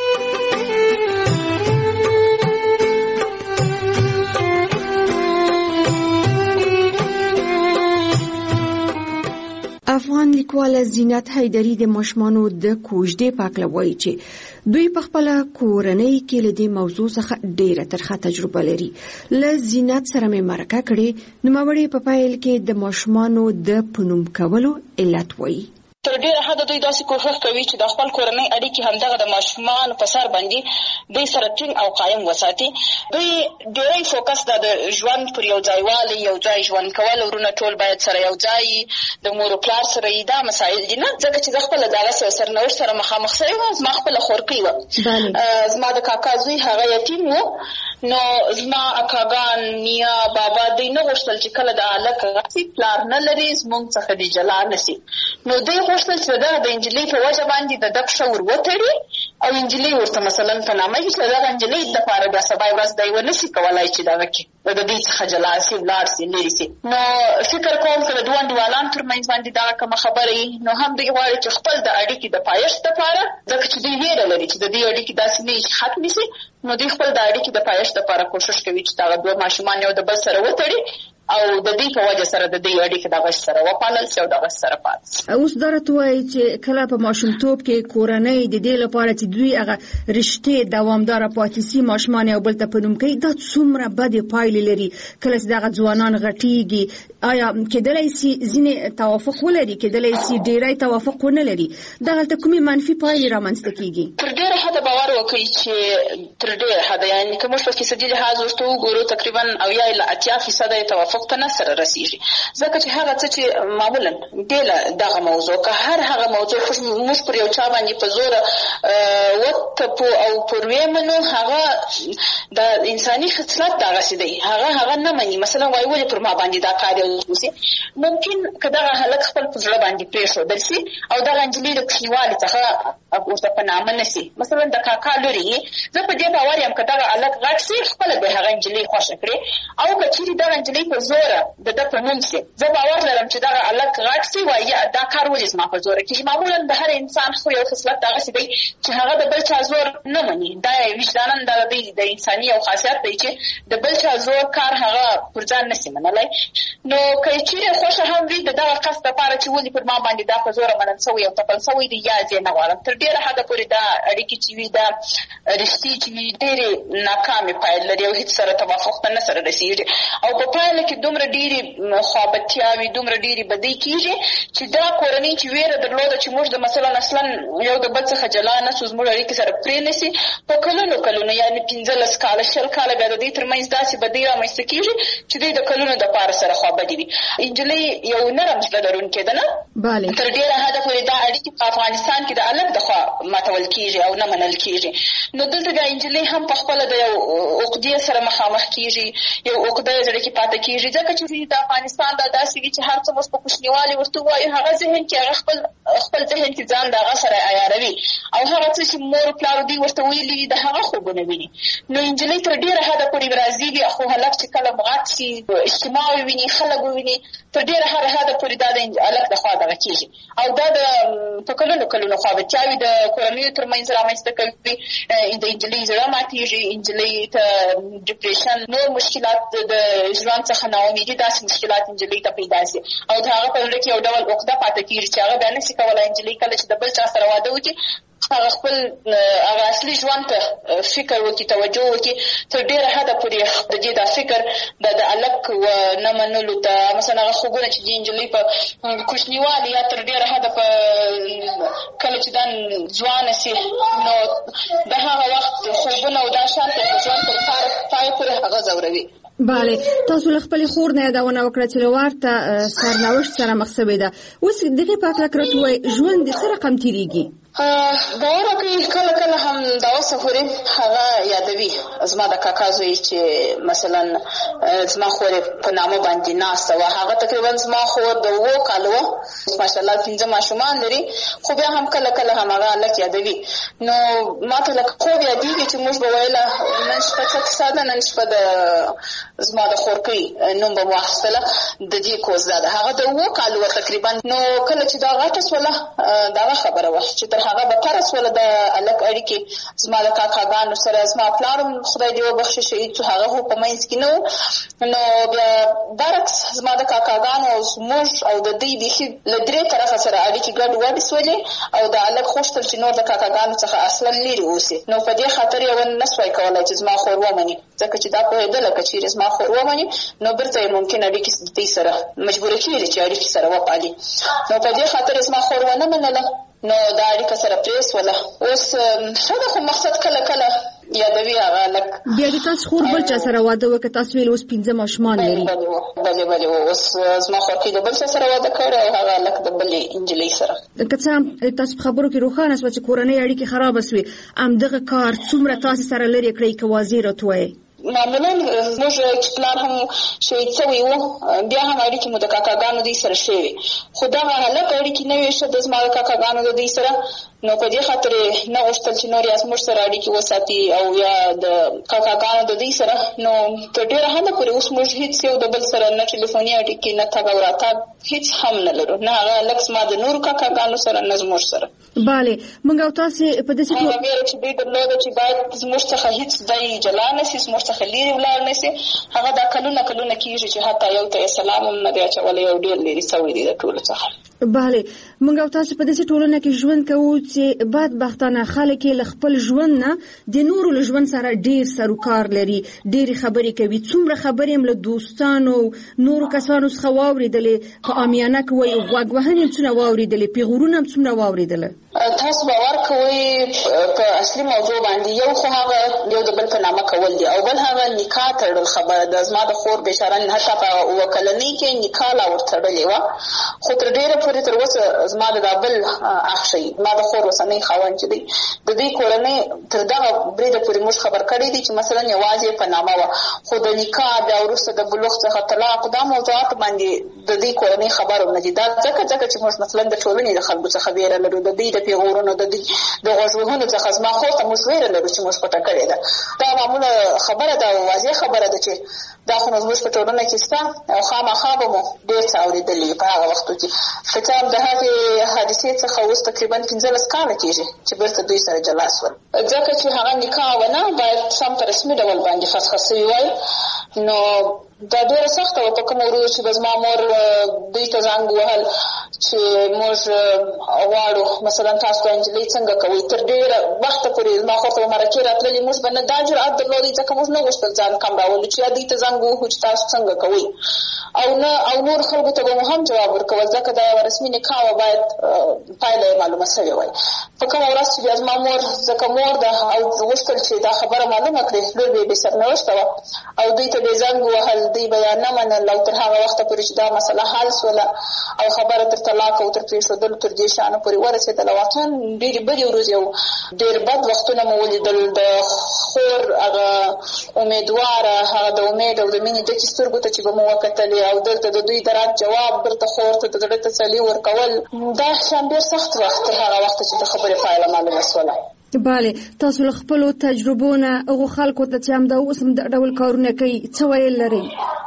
افغان لیکواله زینت حیدري د ماشومانو د کوژدې په اړه وایي چې دوی په خپل کورنۍ کې له دې موضوع څخه ډېره ترخه تجربه لري. له زینت سره مې مرکه کړې نوموړې په پیل کې د ماشومانو د پنوم کولو علت وایي. تر ډیره حده دوی داسې کوښښ کوي چې د خپل کورنۍ اړیکې همدغه د ماشومانو په سر باندې دوی سره ټینګ او قایم وساتي. دوی ډېری فوکس د ژوند پر یو ځایوالي یو ځای ژوند کول ورونه ټول باید سره یو ځای د مور او پلار سره دا مسایل دي نه ځکه چې د خپل دغه سرنوشت سره مخامخ شوی وم. زما خپل خورکۍ وه، زما د کاکا زوی هغه یتیم و نو زما اکاګان نیا بابا دوی نه غوښتل چې کله د هلک راسي پلار نه لري زموږ څخه د جلا نسي نو دوی غوښتل چې دغه د نجلۍ په وجه باندې د ده پښه ور وتړي او نجلۍ ورته مثلا په نامه کړي چې دغه نجلۍ دپاره بیا سبا ورځ دی ونه شي کولی چې دغه کړي د دوی څخه جلا سي ولاړ سي لرې سي. نو فکر کوم که د دوه انډیوالانو ترمنځ باندې دغه کومه خبره وي نو هم دوی غواړي چې خپل د اړیکې د پایښت دپاره ځکه چې دوی ویره لري چې د دې اړیکې داسې نه وي چې ختمې سي نو دوی خپل د اړیکې د پایښت دپاره کوښښ کوي چې دغه دوه ماشومان یو د بل سره وتړي او د دې په وجه سره د دې اړیکې دغه سره وپالل شي او دغه سره پات. اوس درته وایي چې کله په ماشومتوب کې کورنۍ د دې لپاره چې دوی هغه رشتې دوامدار پاتې سي ماشومان یو بل ته په نوم کوي، دا څومره بدې پایلې لري کله چې دغه ځوانان غټیږي. آیا کېدلی سي ځینې توافق ولري، کېدلی سي ډېری توافق ونه لري، دغلته کومې منفي پایلې رامنځته کېږي؟ تر ډېره حده باور وکړئ چې تر ډېره حده یعنې که موږ په فیصدي لحاظ ورته وګورو تقریبا 80% توافق ته نه سره رسیږي، ځکه چې هغه څه چې معمولا بېله دغه موضوع که هر هغه موضوع موږ پر یو چا باندې په زوره وتپو او پر ویمنو، هغه د انساني خصلت دغسې دی، هغه نه مني. مثلا وایي ولې پر ما باندې دا کار وشي. ممکن که دغه هلک خپل په زړه باندې پرېښودل شي او دغه نجلۍ د کوچنیوالي څخه ورته په نامه نه شي، مثلا د کاکا لورې یې، زه په دې باور یم که دغه هلک غټ شي خپله به هغه نجلۍ خوښه کړي، او که چېرې دغه نجلۍ په زوره د ده په نوم شي، زه باور لرم چې دغه هلک غټ شي وایي دا کار ولې زما په زوره کېږي. معمولا د هر انسان خو یو خصلت دغسې دی چې هغه د بل چا زور نه مني، دا وجدانا د انساني یو خاصیت دی چې د بل چا زور کار هغه پر ځان نشي منلی. نو که چېرې خوښه هم وي د دغه قصد لپاره چې ولې پر ما باندې دا په زوره منل شوی او تپل شوی دی، یا زه نه غواړم. تر ډېره حده پورې دا اړیکې چې وي، دا رشتې چې وي، ډېرې ناکامې پایلې لري او هېڅ سره توافق ته نه سره رسېږي، او په پایله کې دومره ډېرې خوابتیاوې، دومره ډېرې بدۍ کېږي چې دا کورنۍ چې ویره درلوده چې موږ د مثلا اصلا یو د بل څخه جلا نه شو، زموږ اړیکې سره پرې نه شي، په کلونو یعنې 15 کاله 20 کاله بیا د دوی ترمنځ داسې بدۍ رامنځته کېږي چې دوی د کلونو دپاره سره خوابدي وي. نجلۍ یو نرم زړه لرونکې ده نه، تر ډېره حده پورې دا اړیکې په افغانستان کې د هلک د خوا ماتول کېږي او نه منل کېږي. نو دلته بیا نجلۍ هم په خپله د یو عقدې سره مخامخ کېږي، یو عقده یې زړه کې پاته کېږي، ځکه چې د افغانستان دا داسې وي چې هر څه موږ په کوچنیوالي ورته ووایو، هغه ذهن کې هغه خپل ذهن کې ځان د هغه سره عیاروي، او هغه څه چې مور پلار دوی ورته ویلي د هغه خوبونه ویني. نو نجلۍ تر ډېره حده پورې راضي وي، خو هلک چې کله غټ شي، اجتماع وویني، خلک وویني، تر ډېره حده پورې دا د هلک د خوا دغه کېږي، او دا د په کلونو خوابتیاوې د کورنیو ترمنځ رامنځته کوي. د نجلۍ زړه ماتېږي، نجلۍ ته ډپریشن، نور مشکلات، د ژوند څخه ناامیدي، داسې مشکلات نجلۍ ته پیدا شي، او د هغه په زړه کې یو ډول عقده پاته کېږي چې هغه بیا نشي کولی نجلۍ کله چې د بل چا سره واده وکړي هغه خپل هغه اصلي ژوند ته فکر وکړي، توجه وکړي. تر ډېره حده پورې د دې دا فکر د هلک نه منلو ته، مثلا هغه خوبونه چې د نجلۍ په کوچنیوالي یا تر ډېره حده په کله چې دا ځوانه شي، نو د هغه وخت خوبونه او دا شان ته ژوند تر پایه پورې هغه ځوروي. بله، تاسو له خپلې خور نه یادونه وکړه چې له ورته سرنوشت سره مخ شوې ده. اوس دغې په هکله که راته ووایي ژوند د څه رقم تېرېږي؟ باور وکړئ کله هم دا اوسه پورې هغه یادوي زما د کاکا زوی چې مثلا زما خور په نامه باندې ناسته وه، هغه تقریبا زما خور د 7 کالو وه، ماشاءالله 15 ماشومان لري، خو بیا هم کله هم هغه هلک یادوي. نو ما ته لکه خوب یادېږي چې موږ به ویله نن شپه څه کیسه ده، نن شپه د زما د خورکۍ نوم به مو اخیستله، د دې کوز دا ده، هغه د 7 کالو وه تقریبا. نو کله چې دا غټه شوله د هغه خبره وه چې تر هغه بدتره شوله د هلک اړیکې زما د کاکاګانو سره. زما پلار هم خدای دې وبخښي شهید شو، هغه خو په منځ کې نه و. نو بیا برعکس زما د کاکاګانو او زموږ او د دوی بیخي له 3 طرفه سره اړیکې ګډوډې شولې، او د هلک غوښتل چې نور د کاکاګانو څخه اصلا لرې اوسي. نو په دې خاطر یې ونه سوای کولی چې زما خور ومني، ځکه چې دا پوهېدله که چېرې زما خور ومني نو بیرته یې ممکن اړیکې د دوی سره مجبوره کېږي چې اړیکې سره وپالي. نو په دې خاطر یې زما خور ونه منله، نو دا اړیکه سره پرېښوله. اوس ښه ده، خو مقصد کله یادوي هغه هلک. بیا د تاسو خور بل چا سره واده وکړه؟ تاسو ویل اوس 15 ماشومان لري. بلې اوس زما خورکۍ د بل چا سره واده کړی او هغه هلک د بلې نجلۍ سره. که څه هم تاسو په خبرو کې روښانه شوه چې کورنۍ اړیکې خرابه شوې، همدغه کار څومره تاسو سره لرې کړی که واضح راته ووایئ؟ معمولا زموږ چې پلار هم شهید شوی و، بیا هم اړیکې مو د کاکاګانو دوی سره شوې، خو دغه هلک اړیکې نه وې ښه د زما د کاکاګانو د دوی سره. نو په دې خاطر نه غوښتل چې نور یې زموږ سره اړیکې وساتي او یا د کاکاګانو د دوی سره. نو تر ډېره حده پورې اوس موږ هېڅ یو د بل سره نه ټلیفوني اړیکې نه تګ او راتګ هېڅ هم نه لرو، نه هغه لږ زما د نورو کاکاګانو سره نه زموږ سره. بله موږ او تاسې په داسې هغه ویره چې دوی درلوده چې باید زموږ څخه هېڅ دی جلا نه شي، زموږ څخه لرې ولاړ نه شي، هغه دا کلونه کېږي چې حتی یو ته یې سلام هم نه دی اچولی او ډېر لرې سوی دی د ټولو څخه. بله موږ او تاسو په داسې ټولنه کې ژوند کوو چې بدبختانه خلک له خپل ژوند نه د نورو له ژوند سره ډېر سروکار لري، ډېرې خبرې کوي. څومره خبرې هم له دوستانو نورو کسانو څخه واورېدلې، په عامیانه کې وایي غوږ وهنې هم څومره واورېدلې، پیغورونه هم څومره واورېدله. تاسو باور کوئ په اصلي موضوع باندې یو خو هغه یو د بل په نامه کول دي او بل هغه نکاح تړل خبره ده. زما د خور بېچاره حتی په 2 کلنۍ کې نکاح لا ورتړلې وه، خو تر ډېره پورې تر اوسه زما د بل اخ شي زما د خور اوسنی خاوند چې دی د دې کورنۍ تر دغه بریده پورې موږ خبر کړی دي چې مثلا یوازې په نامه وه، خو د نکاح بیا وروسته د بلوغ څخه طلاق دا موضوعات باندې د دې کورنۍ خبر هم نه دي. دا ځکه چې موږ مثلا د ټولنې د خلکو څخه ویره لرو، د دې د پیغورونو د غوږ وهنو څخه زما خور ته موږ ویره لرو چې موږ پټه کړې ده. دا معموله خبره ده او واضح خبره ده چې دا خو زموږ په ټولنه کې شته او خامخا به مو ډېر څه اورېدلي په هغه وختو کې. که د هغې حادثې څخه اوس تقریبا 15 کاله کېږي چې بیرته دوی سره جلا شول، ځکه چې هغه نکاح ونه باید سم په رسمي ډول باندې فسخ شوي وای. نو دا ډېره سخته وه په کومه ورځ چې به زما مور دوی ته زنګ ووهل چې موږ غواړو مثلا تاسو ته نجلۍ څنګه کوئ. تر ډېره وخته پورې زما خور ته به مرکې راتللې، موږ به نه دا جرأت درلودی ځکه موږ نه غوښتل ځان کم راولو چې یا دوی ته زنګ ووهو چې تاسو څنګه کوئ او نه او نور خلکو ته به مو هم جواب ورکول ځکه دا یوه رسمي نکاح وه باید پایله یې معلومه شوې وای. په کومه ورځ چې بیا زما مور ځکه مور ده او غوښتل چې دا خبره معلومه کړي، لور به یې بې سرنوشته وه او دوی ته به یې زنګ ووهل، دوی به یا نه منل او تر هغه وخته پورې چې دا مسله حل شوله او خبره تر طلاق او تر پرېښودلو تر دې شیانو پورې ورسېدله. واقعا ډېرې بدې ورځې او ډېر بد وختونه مو ولیدل. د خور هغه امیدواره هغه د امید او د مینې ډکې سترګو ته چې به مو وکتلې او دلته د دوی د رد جواب دلته خور ته د زړه تسلي ورکول، دا شیان ډېر سخت وخت تر هغه وخته چې د خبرې پایله معلومه شوله. بله تاسو له خپلو تجربو نه هغو خلکو ته چې همدا اوس هم د ډول کارونه کوي څه ویل لرئ؟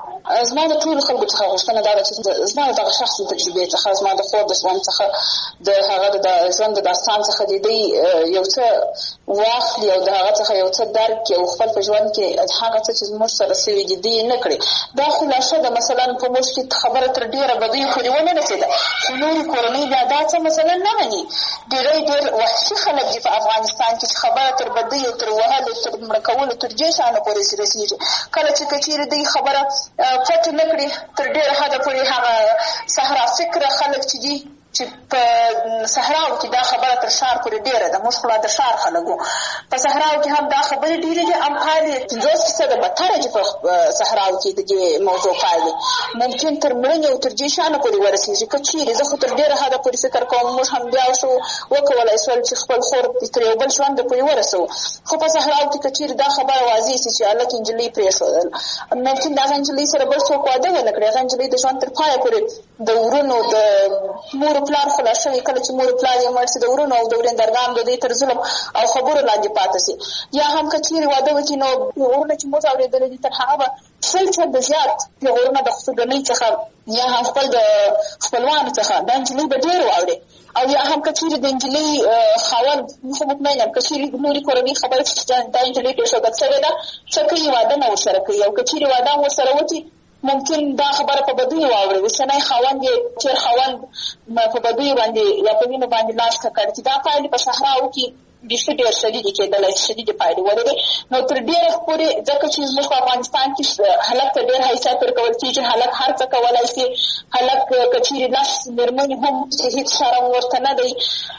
زما د ټولو خلکو څخه غوښتنه دا ده چې زما د دغه شخصي تجربې څخه زما د خور د ژوند څخه د هغه د ژوند د داستان څخه د دوی یو څه واخلي او د هغه څخه یو څه درک کړي او خپل په ژوند کې هغه څه چې زموږ سره شوي دي دوی نه کړي. دا خلاصه ده مثلا په موږ کې خبره تر ډېره بدیو پورې ونه رسېده، خو نورې کورنۍ بیا دا څه مثلا نه مني. ډېر وحشي خلک دي په افغانستان کې چې خبره تر بدیو تر وهلو تر مړه کولو تر دې شیانو پورې رسېږي. کله چې که چېرې دوی خبره پټ نه کړي تر ډېره حده پورې هغه صحرا فکره خلک چې دي چې په صحراو کې دا خبره تر ښار پورې ډېره ده. موږ خو لا د ښار خلک وو، په صحراو کې هم دا خبرې ډېرې دي. امثال یې 50% بدتره دي په صحراو کې د دې موضوع پایلې ممکن تر مړینې او تر دې شیانو پورې ورسېږي. که چېرې زه خو تر ډېره حده پورې فکر کوم موږ هم بیا شو وکولی شول چې خپل خور تر یو بل ژونده پورې ورسوو، خو په صحراو کې که چېرې دا خبره واضح شي چې هلک نجلۍ پرېښودل، ممکن د هغه نجلۍ سره بل څوک واده ونه کړي، هغه نجلۍ د ژوند تر پایه پورې د ورونو د مور پلار خلاص شوي، کله چې مور پلار یې مړ شي د ورونو او د ورېندرګانو د دوی تر ظلم او خبرو لاندې پاتې شي. یا هم که چېرې واده وکړي نو پیغورونه چې موږ اورېدلي دي تر هغه به 100 چنده زیات پیغورونه د خصوصي څخه یا هم خپل د خپلوانو څخه دا نجلۍ به ډېر واوري. او یا هم که چېرې د نجلۍ خاوند خو مطمئن یم که چېرې نورې کورنۍ خبره چې دا نجلۍ پرېښودل شوې ده څه کوي واده نه ورسره کوي، او که چېرې واده هم ورسره وکړي ممکن دا خبره په بدیو واوري. اوسنی خاوند یې تېر خاوند په بدیو باندې یا په وینو باندې لاس ککړ چې دا پایلې په صحراو کې بیخي ډېر شدیدې کېدلی شي، شدیدې پایلې ولري. نو تر ډېره پورې ځکه چې زموږ په افغانستان کې هلک ته ډېر حیثیت ورکول کېږي، هلک هر څه کولی شي، هلک که چېرې 10 مېرمنې هم چې هېڅ شرم ورته نه دی.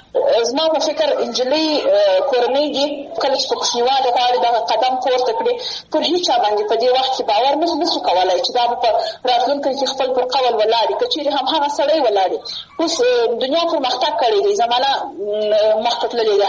زما په فکر نجلۍ کورنۍ دي کله چې په کوچنیوالي غواړي دغه قدم پورته کړي پر هېچ چا باندې په دې وخت کې باور نه شي کولی چې دا به په راتلونکي کې خپل پر قول ولاړ وي. که چېرې هم هغه سړی ولاړ وي. اوس دنیا پرمختګ کړی دی، زمانه مخته تللې ده، تر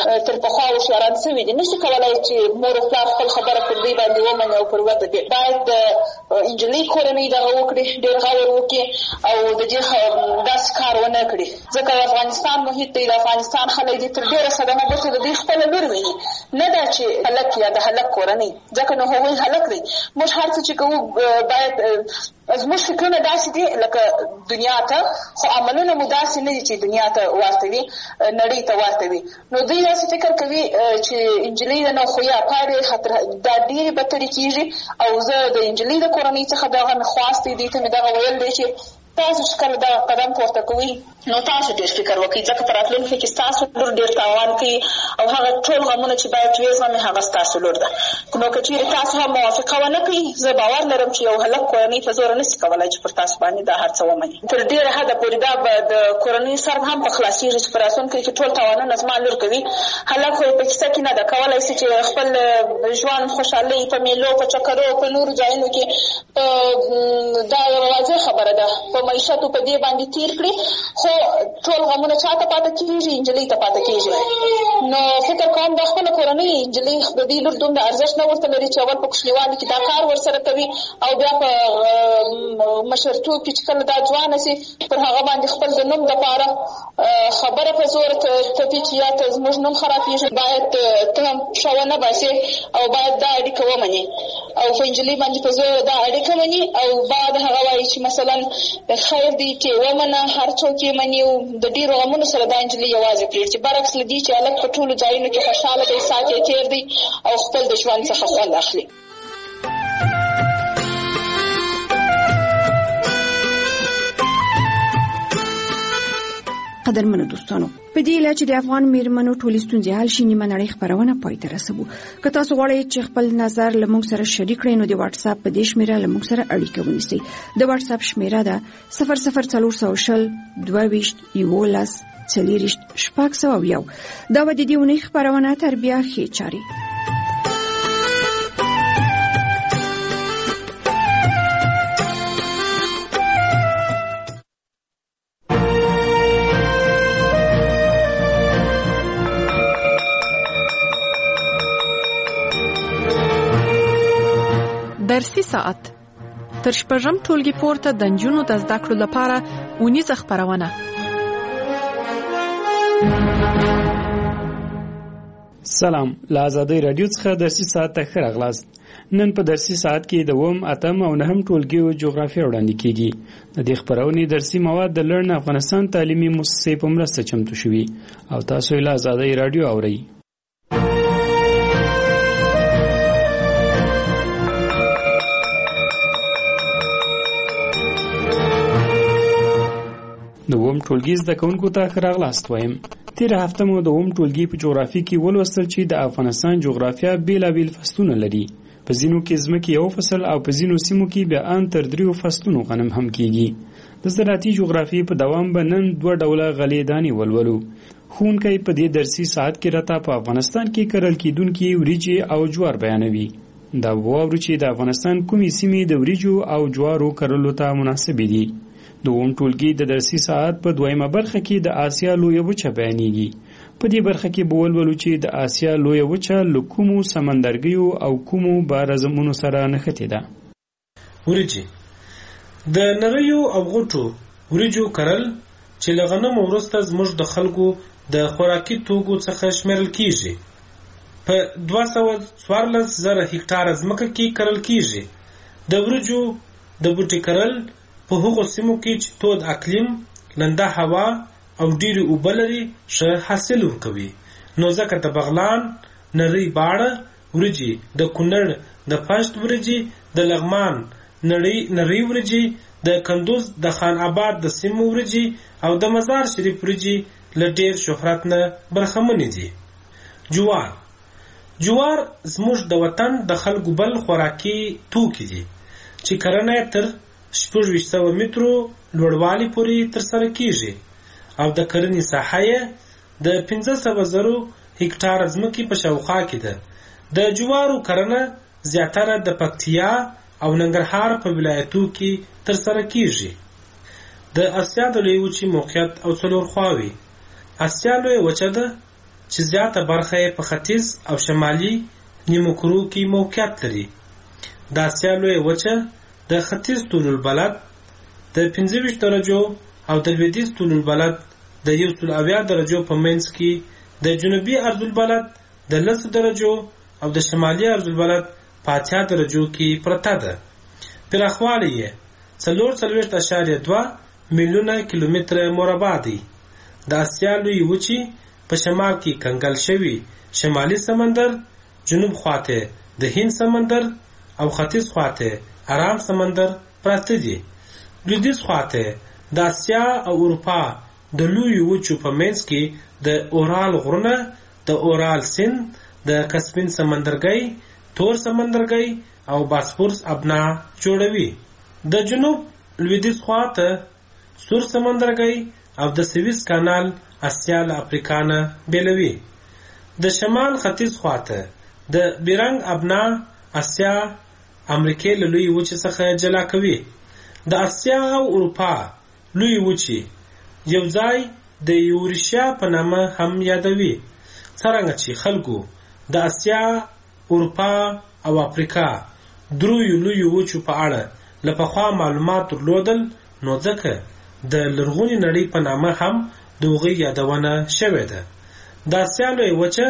پخوا هوښیاران سوي دي نشي کولای چې مور او پلار خپل خبره پر دوی باندې ومني او پر وده دي. باید د انجلۍ کورنۍ دغه وکړي، ډېر غور وکړي او د دې داسې کار ونه کړي، ځکه د افغانستان محیط دی، د افغانستان خلک دي تر ډېره صدمه بوخته د دوی خپله لور ویني، نه دا چې هلک یا د هلک کورنۍ، ځکه نو هغوی هلک دی. موږ هر څه چې کوو باید زموږ فکرونه داسې دي لکه دنیا ته، خو عملونه مو داسې نه دي چې دنیا ته ورته وي، نړۍ ته ورته وي. نو دوی داسې فکر کوي چې انجلۍ ده نو خو یا پارې دا ډېرې بدترې کېږي. او زه د انجلۍ د کورنۍ څخه دغه مې خواست دی، دوی ته مې دغه ویل دی چې تاسو چې کله دا قدم پورته کوئ نو تاسو ډېر فکر وکړئ، ځکه په راتلونکي کې ستاسو لور ډېر تاوان کوي او هغه ټول غمونه چې باید وزغمي هغه ستاسو لور ده. نو که چېرې تاسو هم موافقه ونه کړئ، زه باور لرم چې یو هلک کورنۍ په زوره نشي کولی چې پر تاسو باندې دا هر څه ومني. تر ډېره حده پورې دا به د کورنۍ سر هم په خلاصېږي چې په راتلونکي کې ټول تاوانونه زما لور کوي. هلک خو یې په کیسه کې نه ده کولی شي چې خپل ژوند خوشحالۍ په میلو په چکرو په نورو ځایونو کې دا یوه واضح خبره ده په معیشت په دې باندې تیر کړي، خو ټول غمونه چاته پاته کېږي؟ انجلۍ ته پاته کېږي. نو فکر کوم دا خپله کورنۍ انجلۍ د دې لور دومره ارزښت نه ورته لري چې اول په کوچنیوالي کې دا کار ورسره کوي او بیا په مشرتوب کې چې کله دا ځوانه سي پر هغه باندې خپل د نوم دپاره خبره په زور تپي چې یا ته زموږ نوم خرابېږي. باید ته هم پښه ونه باسې او باید دا اړیکه ومنې او په انجلۍ باندې په زور دا اړیکه مني او بعد هغه وایي چې مثلا خیر دی چې ومنه، هر څوک یې مني او د ډېرو غمونو سره دا انجلۍ یوازې پرېږدي، برعکس له دې چې هلک په ټولو ځایونو کې خوشحاله دی، ساعت یې تېر دی او خپل د ژوند څخه خوند اخلي. قدرمنو دوستانو، په دې اله چې د افغان میرمنو ټولې ستونزې حل شي نیمه نړۍ خپرونه پای ته رسوو. که تاسو غواړئ چې خپل نظر له موږ سره شریک کړئ نو د واتس اپ په دې شمیره له موږ سره اړیکه ونیسئ. د واتس اپ شمیره ده 00420 22 11 40 601. دا و د دې اونۍ خپرونه تر بیا ښې چارې. درسي ساعت تر شپږم ټولګي پورته د نجونو د زده کړو لپاره اونیزه خپرونه. سلام، له آزادۍ رادیو څخه درسي ساعت ته ښه راغلاست. نن په درسي ساعت کې د 8 او 9 ټولګیو جغرافیه وړاندې کیږي. د دې خپرونې درسي مواد د لرن افغانستان تعلیمي مؤسسې په مرسته چمتو شوي او تاسو یې له آزادۍ رادیو اورئ. د اووم ټولګي زده کوونکو ته ښه راغلاست وایم. تېره هفته مو د اووم ټولګي په جغرافیه کې ولوستل چې د افغانستان جغرافیه بېلابېل فصلونه لري. په ځینو کې ځمکې یو فصل او په ځینو سیمو کې بیا ان تر 3 فصلونو غنم هم کیږي. د زراعتي جغرافیې په دوام به نن 2 ډوله غلې دانې ولولو. ښوونکی په دې درسي ساعت کې راته په افغانستان کې کرل کېدونکي وریجې او جوار بیانوي. دا واورو چې د افغانستان کومې سیمې د وریجو او جوارو کرلو ته مناسبې دي. د اووم ټولګي د درسي ساعت په 2مه برخه کې د آسیا لویه وچه بیانېږي. په دې برخه کې به ولولو چې د آسیا لویه وچه له کومو سمندرګیو او کومو بارزمونو سره نښتې ده. وریجې د نریو او غوټو وریجو کرل چې له غنمو وروسته زموږ د خلکو د خوراکي توکو څخه شمیرل کیږي. په 214,000 هکتاره ځمکه کې کرل کیږي. د وریجو د بوټي کرل په هغو سیمو کې چې تود اقلیم، لنده هوا او ډېرې اوبه لري ښه حاصل ورکوي. نو ځکه د بغلان، نری باړه وریجې، د کونړ د پشت وریجې، د لغمان نری وریجې، د کندوز د خان آباد د سیمو وریجې او د مزار شریف وریجې له ډېر شهرت نه برخمنې دي. جوار زموږ د وطن د خلکو بل خوراکي توکي دي چې کرنه تر 600 مترو لوړوالي پورې ترسره کیږي او د کرنې ساحه یې د 500,000 هکتاره ځمکې په شاوخوا کې ده. د جوارو کرنه زیاتره د پکتیا او ننګرهار په ولایتو کې ترسره کیږي. د اسیا د لویې وچې موقعیت او څلور خواوې. اسیا لویه وچه ده چې زیاته برخه یې په ختیځ او شمالي نیمو کرو کې موقعیت لري. د اسیا لویه وچه د ختیځ طول البلد د 25 درجو او د لویدیځ طول البلد د 170 درجو په منځ کې د جنوبي عرض البلد د 10 درجو او د شمالي عرض البلد په 80 درجو کې پرته ده. پراخوالی یې 4.2 میلیونه کیلومتر مربع دی. د اسیا لویه وچې په شمال کې کنګل شوی شمالي سمندر، جنوب خواته د هند سمندر او ختیځ خواته آرام سمندر پراته دي. لویدیځ خواته د اسیا او اروپا د لوی وچو په منځ کې د اورال غرونه، د اورال سیند، د کسپین سمندرګي، تور سمندرګي او باسفورس ابنا جوړوي. د جنوب لویدیځ خواته سور سمندرګي او د سویس کانال اسیا له افریقا نه بیلوي. د شمال ختیځ خواته د بیرنګ ابنا اسیا امریکا له لوی وچې څخه جلا کوي. د اسیا او اروپا لوی وچې یو ځای د یورشیا په نامه هم یادوي. څرنګه چې خلکو د اسیا، اروپا او افریقا دریو لوی وچو په اړه له پخوا معلومات درلودل، نو ځکه د لرغونې نړۍ په نامه هم د هغوی یادونه شوې ده. د اسیا لویه وچه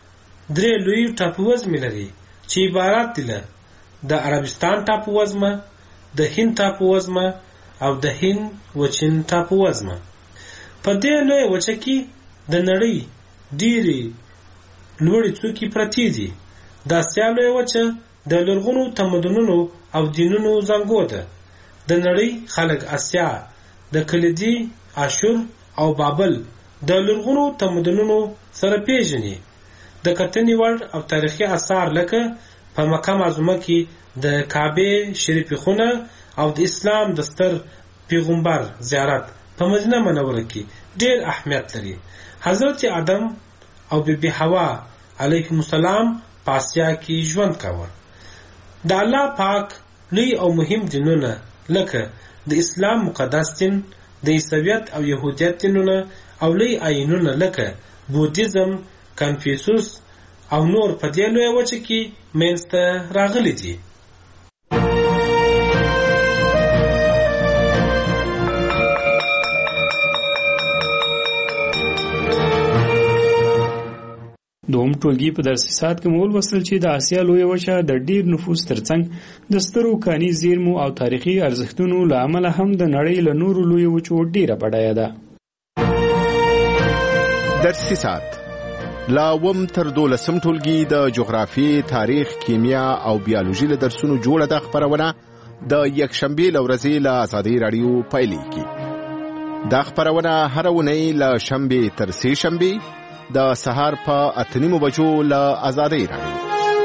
3 لوی ټاپووزمې لري چې عبارت دي له د عربستان ټاپووزمه، د هند ټاپووزمه او د هند وچین ټاپووزمه. په دې لویه وچه کې د نړۍ ډېرې لوړې څوکې پرتې دي. د اسیا لویه وچه د لرغونو تمدنونو او دینونو زانګو ده. د نړۍ خلک اسیا د کلیدي، آشور او بابل د لرغونو تمدنونو سره پیژني. د کتنې وړ او تاریخي آثار لکه په مکه معظمه کې د کعبه شریفه خونه او د اسلام د ستر پیغمبر زیارت په مدینه منوره کې ډېر اهمیت لري. حضرت آدم او بیبي حوا علیهم السلام په اسیا کې ژوند کاوه. د الله پاک لوی او مهم دینونه لکه د اسلام مقدس دین، د عیسویت او یهودیت دینونه او لوی آیینونه لکه بودیزم، کنفیوسوس او نور په دې لویه وچه کې منځته راغلي دي. دوم ټولګي په درسي ساعت کې مول وصل چې د اسیا لویه وچه د ډیر نفوس ترڅنګ د سترو کاني زیرمو او تاریخي ارزښتونو له امله هم د نړۍ له نورو لویو وچو ډیره بډایه ده. درسي ساعت لا وم تر 12 ټولګي د جغرافي، تاریخ، کیمیا او بیولوژي له درسونو جوړه ده. خبرونه د یکشنبه لورځي له آزادۍ رادیو پایلیږي. دا خبرونه هر ونی له شنبه تر سه شنبه د سهار په 8:30 بجو له آزادۍ رادیو.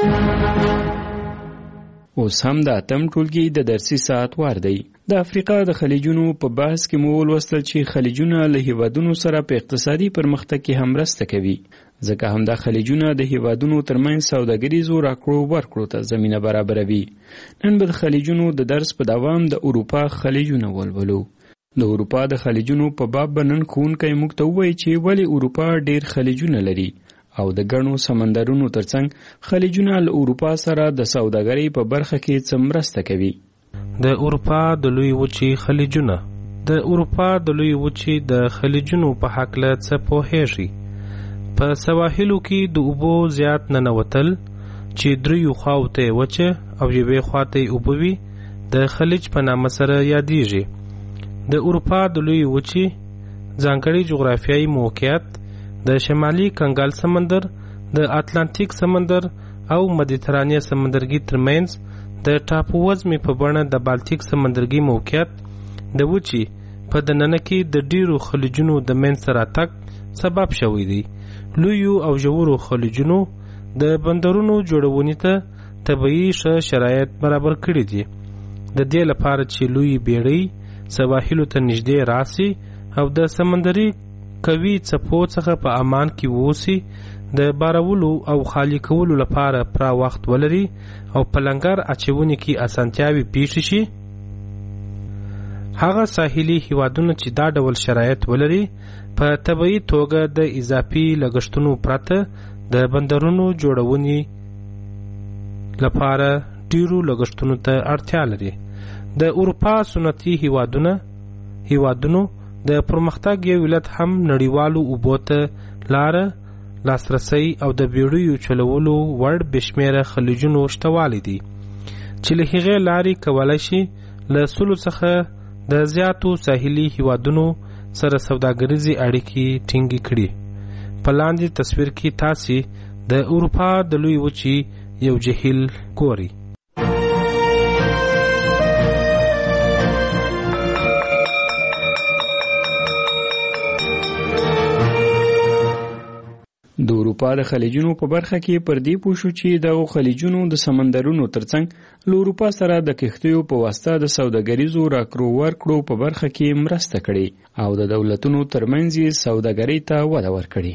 اوس هم د اتم ټولګي د درسي ساعت وار دی. د افریقا د خلیجونو په بحث کې مول وصل چې خلیجونه له هیوادونو سره په اقتصادي پرمختګ کې هم مرسته کوي، ځکه هم د خلیجونه د هیوادونو ترمنځ سوداګریزو راکړو ورکړو ته زمینه برابروي. نن به د خلیجونو د درس په دوام د اروپا خلیجونه ولولو. د اروپا د خلیجونو په باب بنن ښوونکی موږ ته ووایي چې ولې اروپا ډیر خلیجونه لري او د ګڼو سمندرونو ترڅنګ خلیجونه له اروپا سره د سوداګرۍ په برخه کې څه مرسته کوي. د اروپا د لوی وچې خلیجونه. د اروپا د لوی وچې د خلیجونو په هکله څه پوهیږي؟ په سواحلو کې د اوبو زیات ننوتل چې دریو خواوته وچه او یوې خواته اوبه وي د خلیج په نامه سره یادیږي. د اروپا د لوی وچې ځانګړی جغرافیایي موقعیت د شمالي کنګال سمندر، د اتلانتیک سمندر او مدیترانیا سمندرګي ترمنځ د ټاپووزمې په بڼه د بالتیک سمندرګي موقعیت د وچې په دننه کې د ډیرو خلیجونو د منځته راتګ سبب شوی دی. لویو او ژورو خلیجونو د بندرونو جوړونې ته طبیعي ښه شرایط برابر کړي دي. د دې لپاره چې لوی بیړۍ سواحلو ته نږدې راسي او د سمندري قوي څپو څخه په امان کې ووسي، د بارولو او خالی کولو لپاره پوره وخت ولري او په لنګر اچونې کې اسانتیاوې پیښ شي. هغه ساحلي هیوادونه چې دا ډول شرایط ولري په طبیعي توګه د اضافي لګښتونو پرته د بندرونو جوړونې لپاره ډیرو لګښتونو ته اړتیا لري. د اروپا صنعتي هیوادونو د پرمختګ یو علت هم نړیوالو اوبو ته لاره، لاسرسی او د بیړیو چلولو وړ بشمیره خلیجونو شتوالی دي چې له هغې لارې کولی شي له 100 څخه د زیاتو ساحلي هیوادونو سره سوداګریزي اړیکې ټینګې کړي. په لاندې تصویر کې تاسې د اروپا د لوی وچې یو جهیل ګورئ. د اروپا د خلیجونو په برخه کې پر دې پوه شو چې دغو خلیجونو د سمندرونو ترڅنګ له اروپا سره د کښتیو په واسطه د سوداګریزو راکړو ورکړو په برخه کې مرسته کړې او د دولتونو ترمنځ یې سوداګرۍ ته وده ورکړې.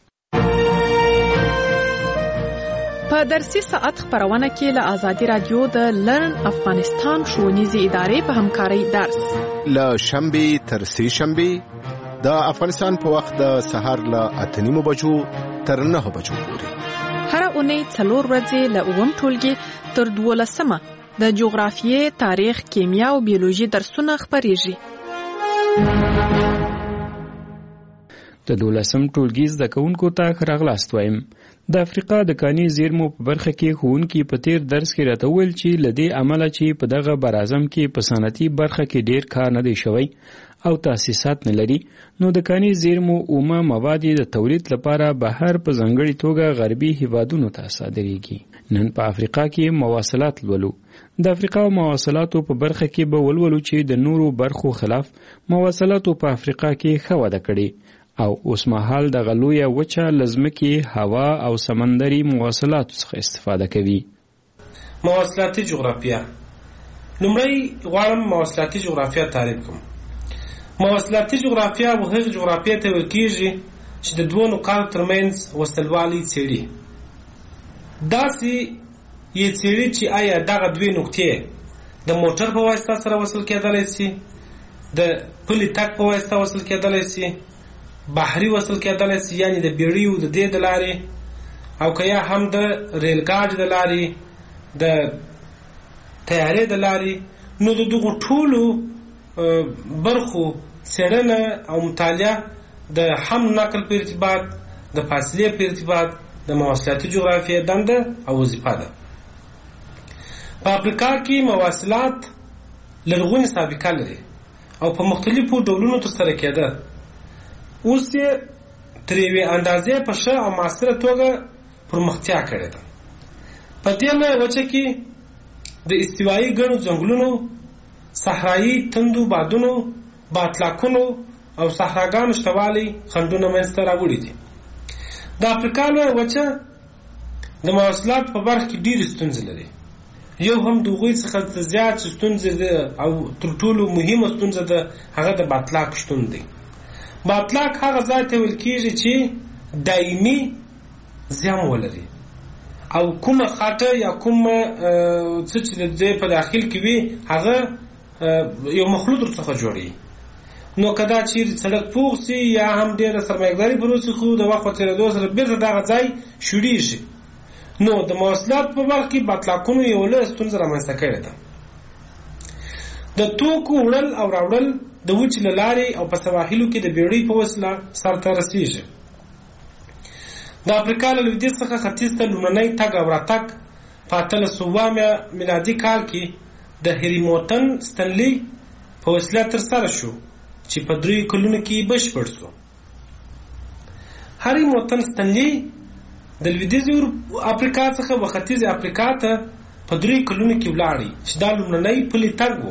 په درسي ساعت خبرونه کې له آزادي رادیو د لرن افغانستان ښوونیزې ادارې په همکارۍ درس له شنبې تر سې شنبې د افغانستان په وخت د سهار له 8:30 بجو تر 9 بجو پورې. هر اونۍ 4 ورځې له 9 ټولګي تر 12 د جغرافیې، تاریخ، کیمیا او بیولوژي درسونه خبرېږي. د 12 ټولګي زده کوونکو ته ښه راغلاست وایم. د افریقا د کاني زیرمو په برخه کې ښوونکي په تیر درس کې راته وویل چې له دې امله چې په دغه براعظم کې په صنعتي برخه کې ډیر کار نه دی شوی او تاسیسات نه لري، نو د کاني زیرمو اومه مواد د تولید لپاره بهر په ځانګړې توګه غربي هیوادونو ته صادریږي. نن په افریقا کې مواصلات لولو. د افریقا مواصلاتو په برخه کې به ولولو چې د نورو برخو خلاف مواصلاتو په افریقا کې ښه وده کړې او اوس مهال د غلویه وچه لزمکي هوا او سمندري مواصلاتو څخه استفاده کوي. مواصلاتي جغرافیه. لومړی غواړم مواصلاتي جغرافیه تعریف کوم. مواصلاتي جغرافیه هغه جغرافیه ته ویل کېږي چې د دوه نقاطو ترمنځ وصلوالي څېړي. داسې یې څېړي چې آیا دغه دوې نقطې د موټر په واسطه سره وصل کېدلی شي، د پلي تګ په واسطه وصل کېدلی شي، بحري وصل کېدلی شي، یعنې د بیړیو د دې د لارې، او که یا هم د ریل ګاډي د لارې، د طیارې د لارې. نو د دغو ټولو برخو څېړنه او مطالعه د هم نقل په ارتباط، د فاصلې په ارتباط د مواصلاتي جغرافیې دنده او وظیفه ده. په افریقا کې مواصلات لرغونې سابقه لري او په مختلفو ډولونو ترسره کېده. اوس یې تر یوې اندازې په ښه او معاصره توګه پرمختیا کړې ده. په دې لویه وچه کې د استوایي ګڼو ځنګلونو، صحرایي تندو بادونو، باطلاقونو او صحراګانو شتوالی خنډونه منځته راوړي دي. د افریقا لویه وچه د مواصلاتو په برخه کې ډېرې ستونزې لري. یو هم د هغوی څخه زیات ستونزې ده او تر ټولو مهمه ستونزه ده هغه د باطلاق شتون دی. باطلاق هغه ځای ته ویل کېږي چې دایمي زیان ولري او کومه خاطه یا کومه څه چې د په داخل کې وي هغه یو مخلوط ورڅخه جوړي. نو که دا چیرې سړک پوخ سي یا هم ډېره سرمایه‌داري پر وسي، خو د وخت په تېرېدو سره بېرته دغه ځای شوړېږي. نو د مواصلات په برخه کې باطلاقونو یو لویه ستونزه رامنځته کړې ده. د توکو وړل او راوړل د وچې له لارې او په سواحلو کې د بیړۍ په وسیله سرته رسېږي. د افریقا له لویدیځ څخه ختیځ ته لومړنی تګ او راتګ په 1800 میلادي کال کې د هریموتن ستنلي په وسیله ترسره شو چې په 3 کلونو کې بشپړ شو. هریموتن ستنلي د لویدیځې افریقا څخه و ختیځې افریقا ته په 3 کلونو کې ولاړی چې دا لومړنی پلي تګ و.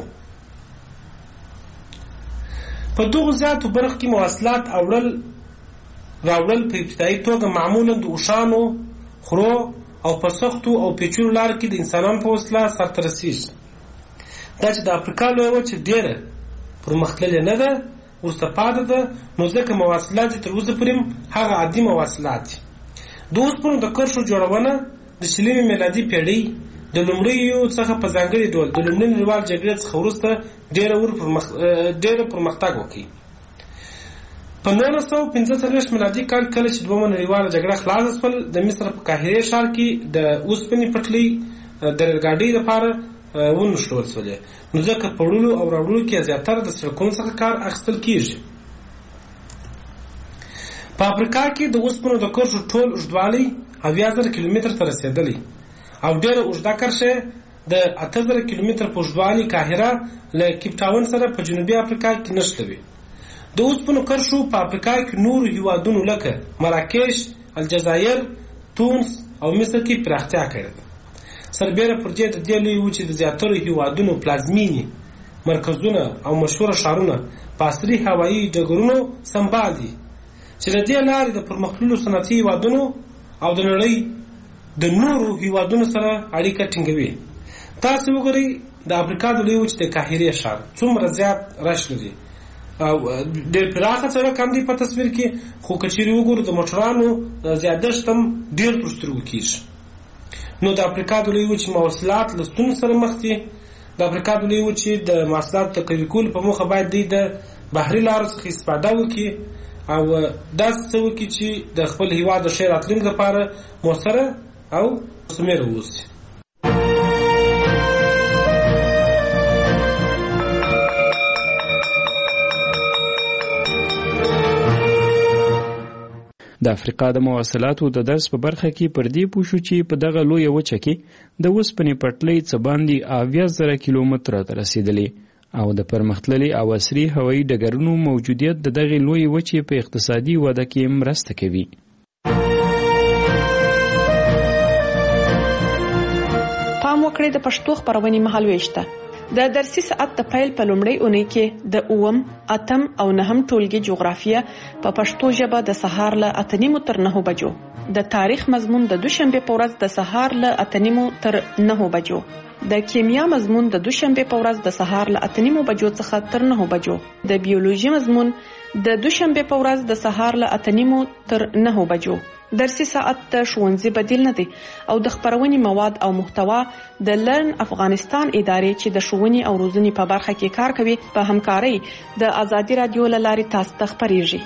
په دغو زیاتو برخو کې مواصلات راوړل په ابتدایي توګه معمولا د اوښانو، خرو او په سختو او پیچلو لارو کې د انسانانو په وسیله سرته رسېږي. دا چې د افریقا لویه وچه ډېره پرمختللې نه ده، وروسته پاتې ده، نو ځکه مواصلات یې تر اوسه پورې هغه عادي مواصلات دي. د اوسپنو د کرښو جوړونه د 20 میلادي پېړۍ د د لومړیو څخه په ځانګړي ډول د لومړۍ نړیوال جګړې څخه وروسته ډېر پرمختګ وکړي. په 1945 میلادي کال کله چې دویمه نړیواله جګړه خلاصه شول، د مصر په قاهره ښار کې د اوسپنې پټلۍ د ریلګاډۍ لپاره ونښلول شولې، نو ځکه په وړلو او راوړلو کې زیاتره د سړکونو څخه کار اخیستل کیږي. په افریقا کې د اوسپنو د کرښو ټول اوږدوالی 80,000 کیلومتر ته رسېدلی او ډېره اوږده کرښه د 8,000 کیلومتر په اوږدوالي قاهره له کیپ ټاون سره په جنوبي افریقا کې نښلوي. د اوسپنو کرښو په افریقا کې نورو هیوادونو لکه مراکش، الجزایر، تونس او مصر کې پراختیا کړې ده. سربیره پر دې د دې لوی وچې د زیاترو هیوادونو پلازمینې مرکزونه او مشهوره ښارونه په عصري هوایي ډګرونو سمبال دي چې د دې لارې د پرمختللو صنعتي هیوادونو او د نړۍ د نورو هیوادونو سره اړیکه ټینګوي. تاسو وګورئ د افریقا د لوی وچې د قاهرې ښار څومره زیات رش لري او ډېر پراخه سړک هم دی په تصویر کې، خو که چیرې وګورو د موټرانو زیادښت هم ډېر تر سترګو کېږي. نو د افریقا د لوی وچې مواصلات له ستونزو سره مخ دي. د افریقا د لوی وچې د مواصلاتو تقویه کولو په موخه باید دوی د بحري لارو څخه استفاده وکړي او داسې څه وکړي چې د خپل هېواد د ښې راتلونکي لپاره مؤثره او مثمره واوسي. د افریقا د مواصلاتو د درس په برخه کې پر دې پوه شو چې په دغه لویه وچه کې د اوسپنې پټلۍ څه باندې 80,000 کیلومتره ته رسېدلې او د پرمختللي او عصري هوایي ډګرونو موجودیت د دغې لویې وچې په اقتصادي وده کې مرسته کوي. پام وکړئ د پښتو خپرونې مهالوېش ته. د درسي ساعت د پیل په لومړۍ اونۍ کې د 8م، 8م او 9م ټولګي جغرافیه په پښتو ژبه د سهار له 8:30 تر 9 بجو، د تاریخ مضمون د دوشنبه په ورځ د سهار له 8:30 تر 9 بجو، د کیمیا مضمون د دوشنبه په ورځ د سهار له 8:30 بجو څخه تر 9 بجو، د بیولوژي مضمون د دوشنبه په ورځ د سهار له 8:30 تر 9 بجو. درسي ساعت د ښوونځي بدیل نه دی او د خپرونې مواد او محتوا د لرن افغانستان ادارې چې د ښوونې او روزنې په برخه کې کار کوي په همکارۍ د آزادي رادیو له لارې تاسو ته خپریږي.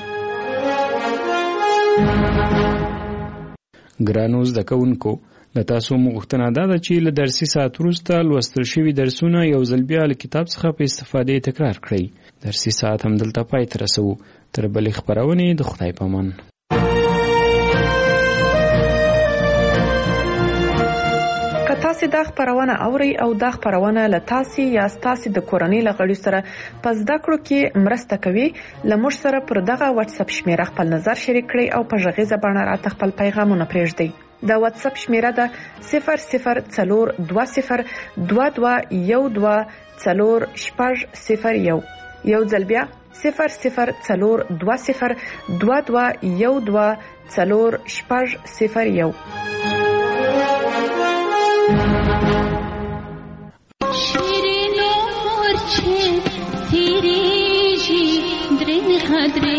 ګرانو زده کوونکو، له تاسو غوښتنه ده چې له درسي ساعت وروسته لوستل شوي درسونه یو ځل بیا له کتاب څخه په استفادې تکرار کړئ. درسي ساعت هم دلته پای ته رسوو. تر بلې خپرونې د خدای په امان. که تاسو دا خپرونه اورئ او دا خپرونه له تاسو یا تاسو د کورنۍ له غړي سره په زده کړو کې مرسته کوي، لمر سره پر دغه واتس اپ شمیره خپل نظر شریک کړئ او په غږیزه بڼه راته خپل پیغامونه پرېږدئ. د واتس اپ شمیره ده 004212124001. یو ځل بیا 004212124001. شیرینو مورچه تیریجی درین خدره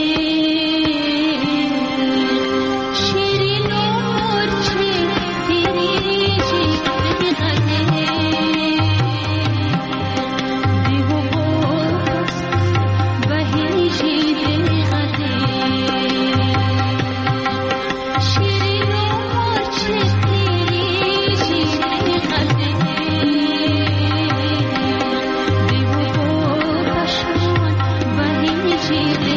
شیرینو مورچه تیریجی درین خدره دیو بوس بهیجی درین خدره شیرینو مورچه تیریجی درین خدره She